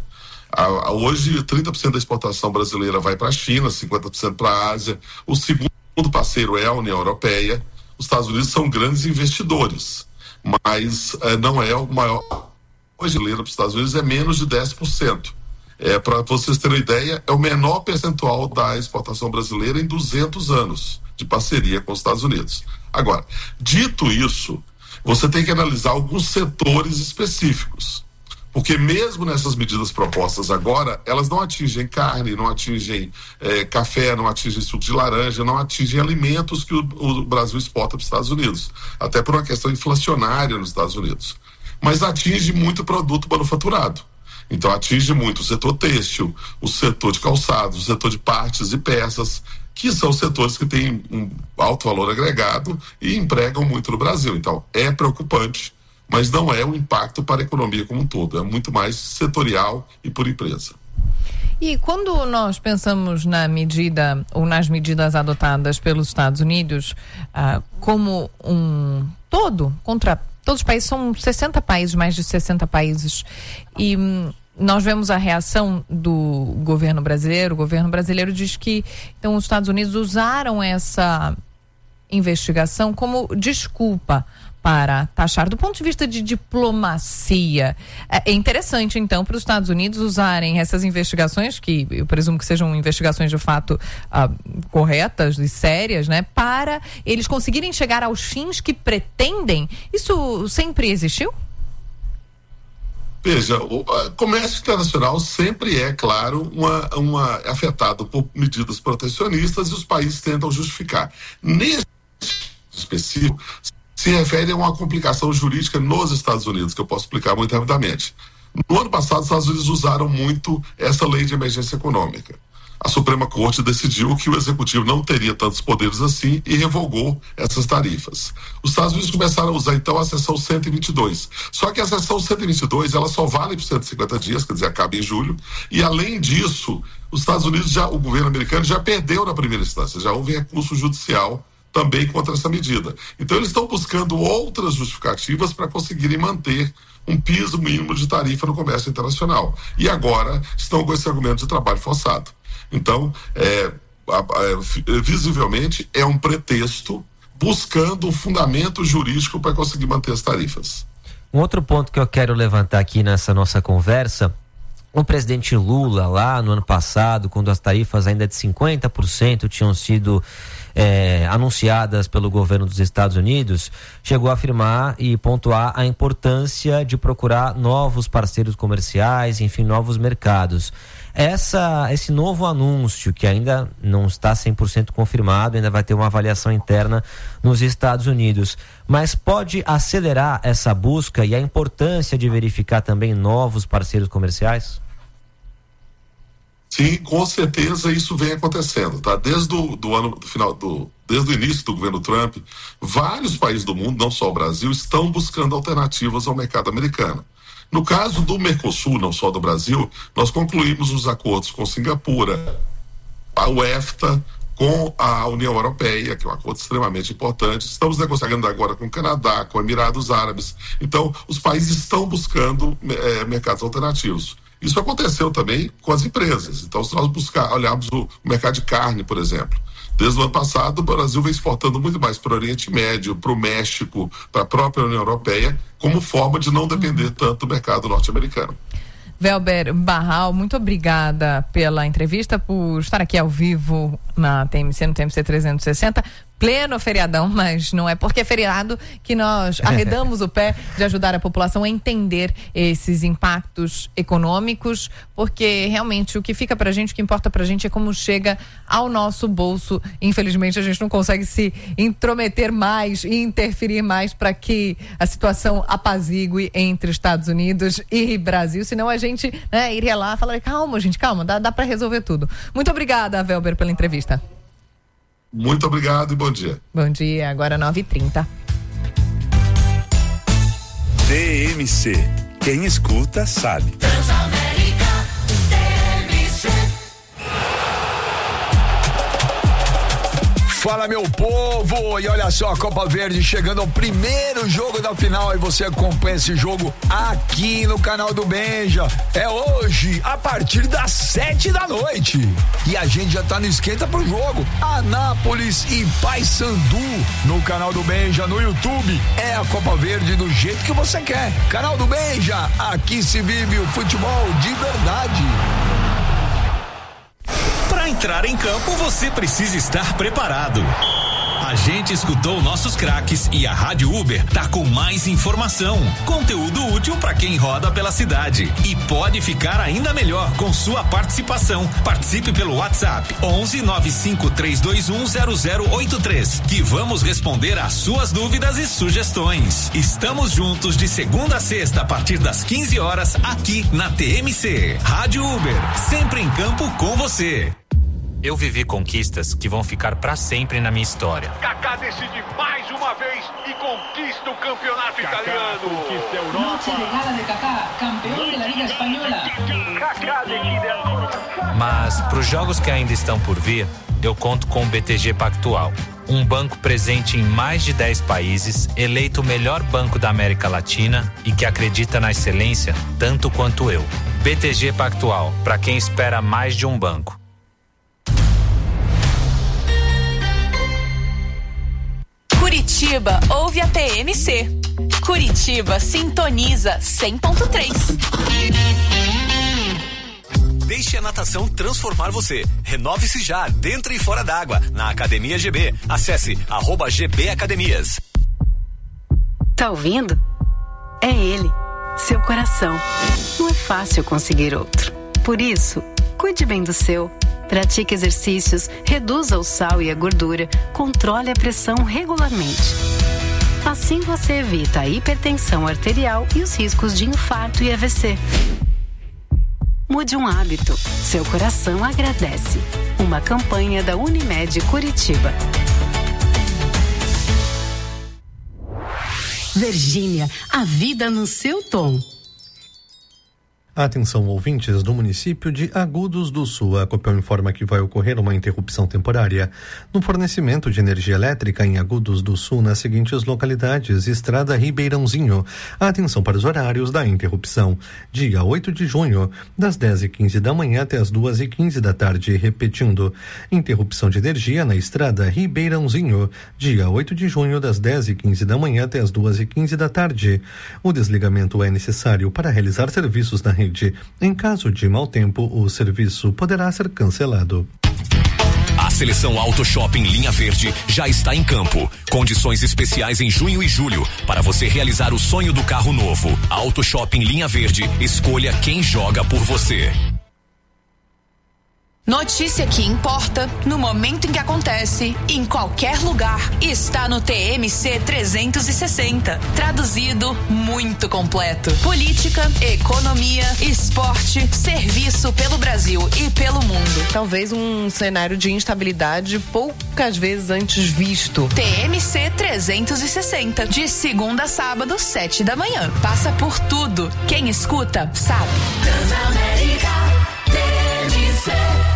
Hoje, 30% da exportação brasileira vai para a China, 50% para a Ásia. O segundo parceiro é a União Europeia. Os Estados Unidos são grandes investidores, mas não é o maior. Hoje, para os Estados Unidos é menos de 10%. Para vocês terem uma ideia, é o menor percentual da exportação brasileira em 200 anos de parceria com os Estados Unidos. Agora, dito isso, você tem que analisar alguns setores específicos. Porque mesmo nessas medidas propostas agora, elas não atingem carne, não atingem café, não atingem suco de laranja, não atingem alimentos que o Brasil exporta para os Estados Unidos. Até por uma questão inflacionária nos Estados Unidos. Mas atinge muito produto manufaturado. Então atinge muito o setor têxtil, o setor de calçados, o setor de partes e peças, que são setores que têm um alto valor agregado e empregam muito no Brasil. Então é preocupante, mas não é um impacto para a economia como um todo, é muito mais setorial e por empresa. E quando nós pensamos na medida ou nas medidas adotadas pelos Estados Unidos como um todo, contra todos os países, são 60 países, mais de 60 países, e nós vemos a reação do governo brasileiro. O governo brasileiro diz que então os Estados Unidos usaram essa investigação como desculpa para taxar. Do ponto de vista de diplomacia, é interessante então para os Estados Unidos usarem essas investigações, que eu presumo que sejam investigações de fato corretas e sérias, né, para eles conseguirem chegar aos fins que pretendem. Isso sempre existiu? Veja, o comércio internacional sempre é, claro, afetado por medidas protecionistas, e os países tentam justificar. Nesse específico, se refere a uma complicação jurídica nos Estados Unidos, que eu posso explicar muito rapidamente. No ano passado, os Estados Unidos usaram muito essa lei de emergência econômica. A Suprema Corte decidiu que o Executivo não teria tantos poderes assim e revogou essas tarifas. Os Estados Unidos começaram a usar, então, a seção 122. Só que a seção 122, ela só vale por 150 dias, quer dizer, acaba em julho, e além disso, os Estados Unidos, o governo americano já perdeu na primeira instância, já houve recurso judicial também contra essa medida. Então eles estão buscando outras justificativas para conseguirem manter um piso mínimo de tarifa no comércio internacional. E agora estão com esse argumento de trabalho forçado. Então, visivelmente, é um pretexto buscando um fundamento jurídico para conseguir manter as tarifas. Um outro ponto que eu quero levantar aqui nessa nossa conversa: o presidente Lula, lá no ano passado, quando as tarifas ainda de 50% tinham sido anunciadas pelo governo dos Estados Unidos, chegou a afirmar e pontuar a importância de procurar novos parceiros comerciais, enfim, novos mercados. Esse novo anúncio, que ainda não está 100% confirmado, ainda vai ter uma avaliação interna nos Estados Unidos, mas pode acelerar essa busca e a importância de verificar também novos parceiros comerciais? Sim, com certeza isso vem acontecendo, tá? Desde o início do governo Trump, vários países do mundo, não só o Brasil, estão buscando alternativas ao mercado americano. No caso do Mercosul, não só do Brasil, nós concluímos os acordos com Singapura, o EFTA, com a União Europeia, que é um acordo extremamente importante. Estamos negociando agora com o Canadá, com Emirados Árabes. Então, os países estão buscando mercados alternativos. Isso aconteceu também com as empresas. Então, se nós olharmos o mercado de carne, por exemplo, desde o ano passado, o Brasil vem exportando muito mais para o Oriente Médio, para o México, para a própria União Europeia, como forma de não depender tanto do mercado norte-americano. Welber Barral, muito obrigada pela entrevista, por estar aqui ao vivo na TMC, no TMC 360. Pleno feriadão, mas não é porque é feriado que nós arredamos o pé de ajudar a população a entender esses impactos econômicos, porque realmente o que fica pra gente, o que importa pra gente é como chega ao nosso bolso. Infelizmente a gente não consegue se intrometer mais e interferir mais para que a situação apazigue entre Estados Unidos e Brasil, senão a gente iria lá e falaria, calma gente, calma, dá pra resolver tudo. Muito obrigada, Welber, pela entrevista. Muito obrigado e bom dia. Bom dia, agora 9h30. TMC. Quem escuta sabe. Transamérica TMC. Fala, meu povo, e olha só, a Copa Verde chegando ao primeiro jogo da final, e você acompanha esse jogo aqui no canal do Benja. É hoje, a partir das 7h, e a gente já tá no esquenta pro jogo. Anápolis e Paysandu no canal do Benja, no YouTube. É a Copa Verde do jeito que você quer. Canal do Benja, aqui se vive o futebol de verdade. Para entrar em campo, você precisa estar preparado. A gente escutou nossos craques e a Rádio Uber tá com mais informação, conteúdo útil para quem roda pela cidade, e pode ficar ainda melhor com sua participação. Participe pelo WhatsApp 11 95 321 0083, que vamos responder às suas dúvidas e sugestões. Estamos juntos de segunda a sexta a partir das 15 horas aqui na TMC. Rádio Uber, sempre em campo com você. Eu vivi conquistas que vão ficar para sempre na minha história. Kaká decide mais uma vez e conquista o campeonato italiano. Conquista a Europa. Noche de gala de Kaká, campeão da Liga Espanhola. Kaká decide ancora para os jogos que ainda estão por vir, eu conto com o BTG Pactual. Um banco presente em mais de 10 países, eleito o melhor banco da América Latina e que acredita na excelência tanto quanto eu. BTG Pactual, para quem espera mais de um banco. Curitiba ouve a TMC. Curitiba sintoniza 100.3. Deixe a natação transformar você. Renove-se já, dentro e fora d'água, na Academia GB. Acesse @GB Academias. Tá ouvindo? É ele, seu coração. Não é fácil conseguir outro. Por isso, cuide bem do seu. Pratique exercícios, reduza o sal e a gordura, controle a pressão regularmente. Assim você evita a hipertensão arterial e os riscos de infarto e AVC. Mude um hábito. Seu coração agradece. Uma campanha da Unimed Curitiba. Virgínia, a vida no seu tom. Atenção, ouvintes do município de Agudos do Sul. A Copel informa que vai ocorrer uma interrupção temporária no fornecimento de energia elétrica em Agudos do Sul nas seguintes localidades: Estrada Ribeirãozinho. Atenção para os horários da interrupção. Dia 8 de junho, das 10h15 da manhã até as 2h15 da tarde. Repetindo, interrupção de energia na Estrada Ribeirãozinho. Dia 8 de junho, das 10h15 da manhã até as 2h15 da tarde. O desligamento é necessário para realizar serviços na rede. Em caso de mau tempo, o serviço poderá ser cancelado. A seleção Auto Shopping Linha Verde já está em campo. Condições especiais em junho e julho para você realizar o sonho do carro novo. Auto Shopping Linha Verde, escolha quem joga por você. Notícia que importa, no momento em que acontece, em qualquer lugar, está no TMC 360. Traduzido, muito completo. Política, economia, esporte, serviço pelo Brasil e pelo mundo. Talvez um cenário de instabilidade poucas vezes antes visto. TMC 360, de segunda a sábado, 7 da manhã. Passa por tudo. Quem escuta, sabe. Transamérica TMC.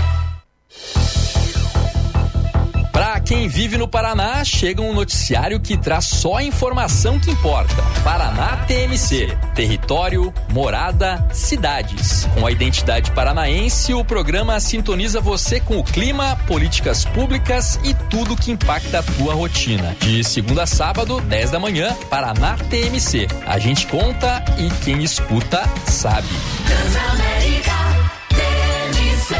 Para quem vive no Paraná, chega um noticiário que traz só a informação que importa. Paraná TMC, território, morada, cidades. Com a identidade paranaense, o programa sintoniza você com o clima, políticas públicas e tudo que impacta a tua rotina. De segunda a sábado, 10 da manhã, Paraná TMC. A gente conta e quem escuta sabe. Transamérica TMC.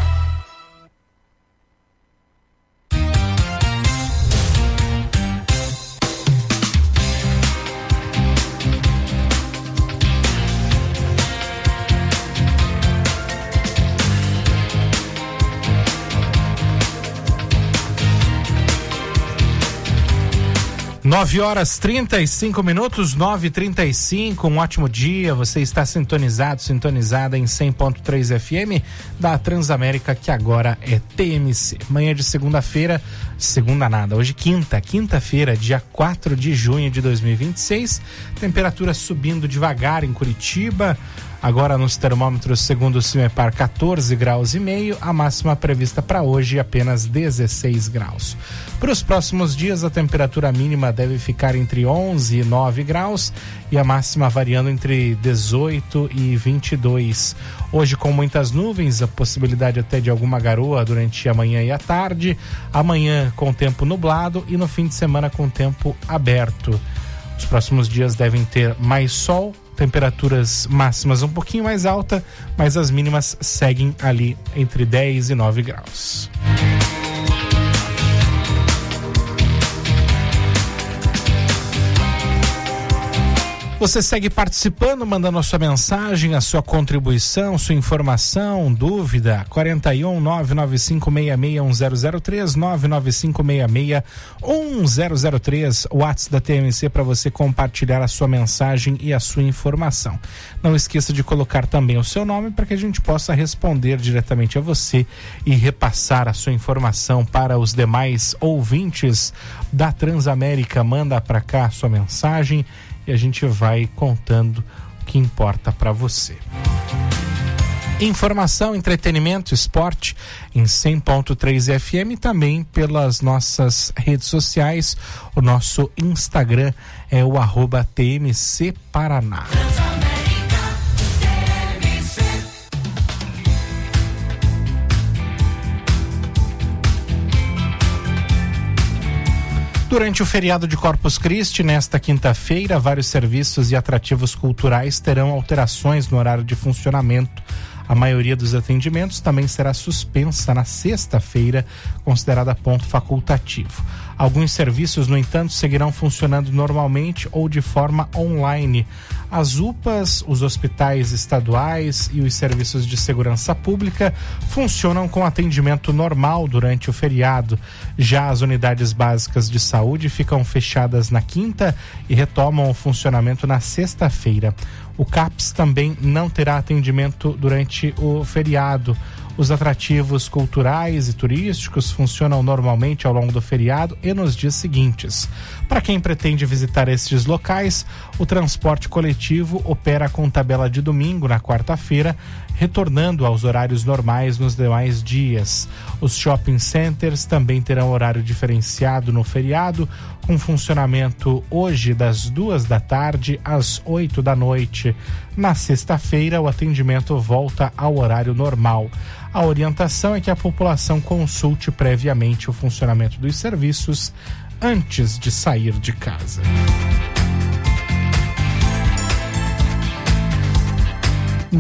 Nove horas 35 minutos, 9h35, um ótimo dia. Você está sintonizada em 100.3 FM da Transamérica, que agora é TMC. Manhã de segunda-feira, hoje quinta-feira, dia 4 de junho de 2026. Temperatura subindo devagar em Curitiba. Agora nos termômetros, segundo o CIMEPAR, 14 graus e meio, a máxima prevista para hoje apenas 16 graus. Para os próximos dias, a temperatura mínima deve ficar entre 11 e 9 graus e a máxima variando entre 18 e 22. Hoje com muitas nuvens, a possibilidade até de alguma garoa durante a manhã e a tarde. Amanhã com tempo nublado e no fim de semana com tempo aberto. Os próximos dias devem ter mais sol, temperaturas máximas um pouquinho mais alta, mas as mínimas seguem ali entre 10 e 9 graus. Você segue participando, mandando a sua mensagem, a sua contribuição, sua informação, dúvida, 41 995661003, 995661003, o WhatsApp da TMC para você compartilhar a sua mensagem e a sua informação. Não esqueça de colocar também o seu nome para que a gente possa responder diretamente a você e repassar a sua informação para os demais ouvintes da Transamérica. Manda para cá a sua mensagem e a gente vai contando o que importa para você. Informação, entretenimento, esporte em 100.3 FM e também pelas nossas redes sociais. O nosso Instagram é o @TMC Paraná. Durante o feriado de Corpus Christi, nesta quinta-feira, vários serviços e atrativos culturais terão alterações no horário de funcionamento. A maioria dos atendimentos também será suspensa na sexta-feira, considerada ponto facultativo. Alguns serviços, no entanto, seguirão funcionando normalmente ou de forma online. As UPAs, os hospitais estaduais e os serviços de segurança pública funcionam com atendimento normal durante o feriado. Já as unidades básicas de saúde ficam fechadas na quinta e retomam o funcionamento na sexta-feira. O CAPS também não terá atendimento durante o feriado. Os atrativos culturais e turísticos funcionam normalmente ao longo do feriado e nos dias seguintes. Para quem pretende visitar estes locais, o transporte coletivo opera com tabela de domingo na quarta-feira, retornando aos horários normais nos demais dias. Os shopping centers também terão horário diferenciado no feriado, com funcionamento hoje das 14h às 20h. Na sexta-feira, o atendimento volta ao horário normal. A orientação é que a população consulte previamente o funcionamento dos serviços antes de sair de casa. (9h38)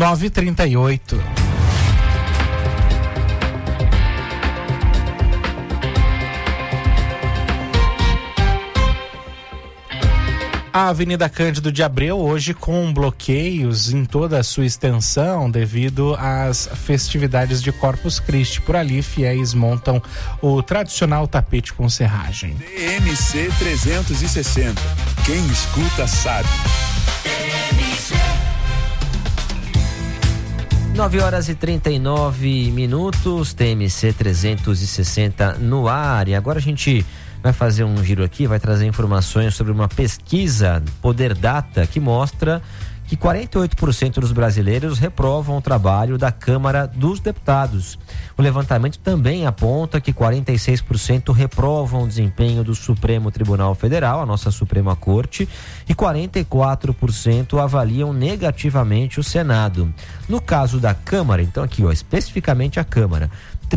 A Avenida Cândido de Abreu hoje com bloqueios em toda a sua extensão devido às festividades de Corpus Christi. Por ali, fiéis montam o tradicional tapete com serragem. TMC 360. Quem escuta sabe. 9h39, TMC 360 no ar. E agora a gente vai fazer um giro aqui, vai trazer informações sobre uma pesquisa Poder Data que mostra que 48% dos brasileiros reprovam o trabalho da Câmara dos Deputados. O levantamento também aponta que 46% reprovam o desempenho do Supremo Tribunal Federal, a nossa Suprema Corte, e 44% avaliam negativamente o Senado. No caso da Câmara, então aqui, especificamente a Câmara,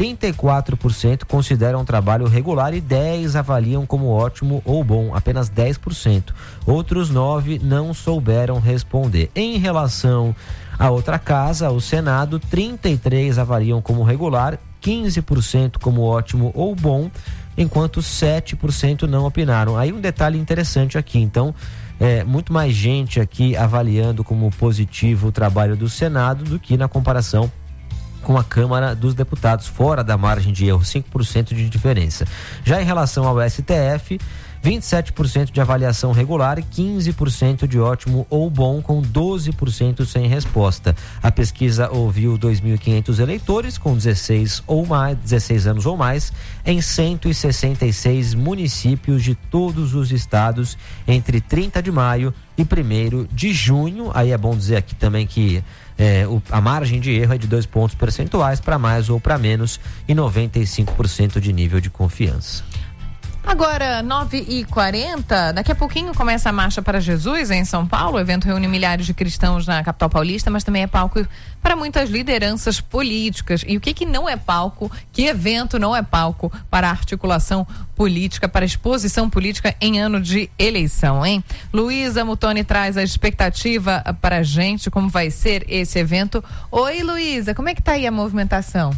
34% consideram um trabalho regular e 10% avaliam como ótimo ou bom, apenas 10%. Outros 9% não souberam responder. Em relação à outra casa, o Senado, 33% avaliam como regular, 15% como ótimo ou bom, enquanto 7% não opinaram. Aí um detalhe interessante aqui, então, muito mais gente aqui avaliando como positivo o trabalho do Senado do que na comparação com a Câmara dos Deputados, fora da margem de erro, 5% de diferença. Já em relação ao STF, 27% de avaliação regular e 15% de ótimo ou bom, com 12% sem resposta. A pesquisa ouviu 2.500 eleitores com 16 anos ou mais em 166 municípios de todos os estados entre 30 de maio e 1º de junho. Aí é bom dizer aqui também que a margem de erro é de 2 pontos percentuais para mais ou para menos e 95% de nível de confiança. Agora, 9h40, daqui a pouquinho começa a Marcha para Jesus em São Paulo. O evento reúne milhares de cristãos na capital paulista, mas também é palco para muitas lideranças políticas. E o que não é palco, que evento não é palco para a articulação política, para a exposição política em ano de eleição, hein? Luísa Mutoni traz a expectativa para a gente, como vai ser esse evento. Oi, Luísa, como é que tá aí a movimentação?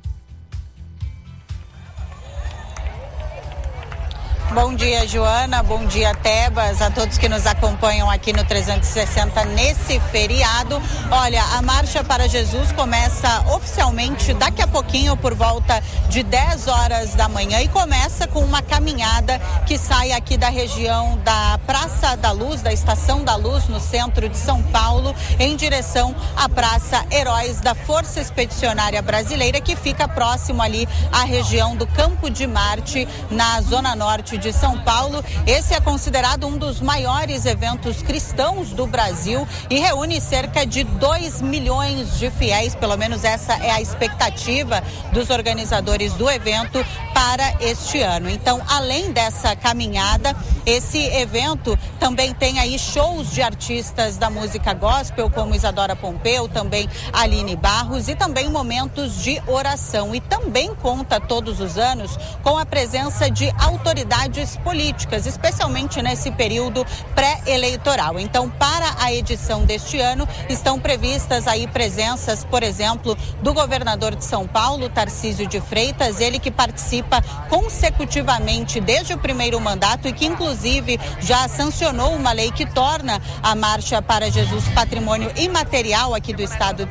Bom dia, Joana, bom dia, Tebas, a todos que nos acompanham aqui no 360 nesse feriado. Olha, a Marcha para Jesus começa oficialmente daqui a pouquinho, por volta de 10 horas da manhã, e começa com uma caminhada que sai aqui da região da Praça da Luz, da Estação da Luz, no centro de São Paulo, em direção à Praça Heróis da Força Expedicionária Brasileira, que fica próximo ali à região do Campo de Marte, na zona norte de São Paulo. Esse é considerado um dos maiores eventos cristãos do Brasil e reúne cerca de 2 milhões de fiéis, pelo menos essa é a expectativa dos organizadores do evento para este ano. Então, além dessa caminhada, esse evento também tem aí shows de artistas da música gospel, como Isadora Pompeu, também Aline Barros, e também momentos de oração. E também conta todos os anos com a presença de autoridades políticas, especialmente nesse período pré-eleitoral. Então, para a edição deste ano, estão previstas aí presenças, por exemplo, do governador de São Paulo, Tarcísio de Freitas, ele que participa consecutivamente desde o primeiro mandato e que, inclusive, já sancionou uma lei que torna a Marcha para Jesus patrimônio imaterial aqui do estado de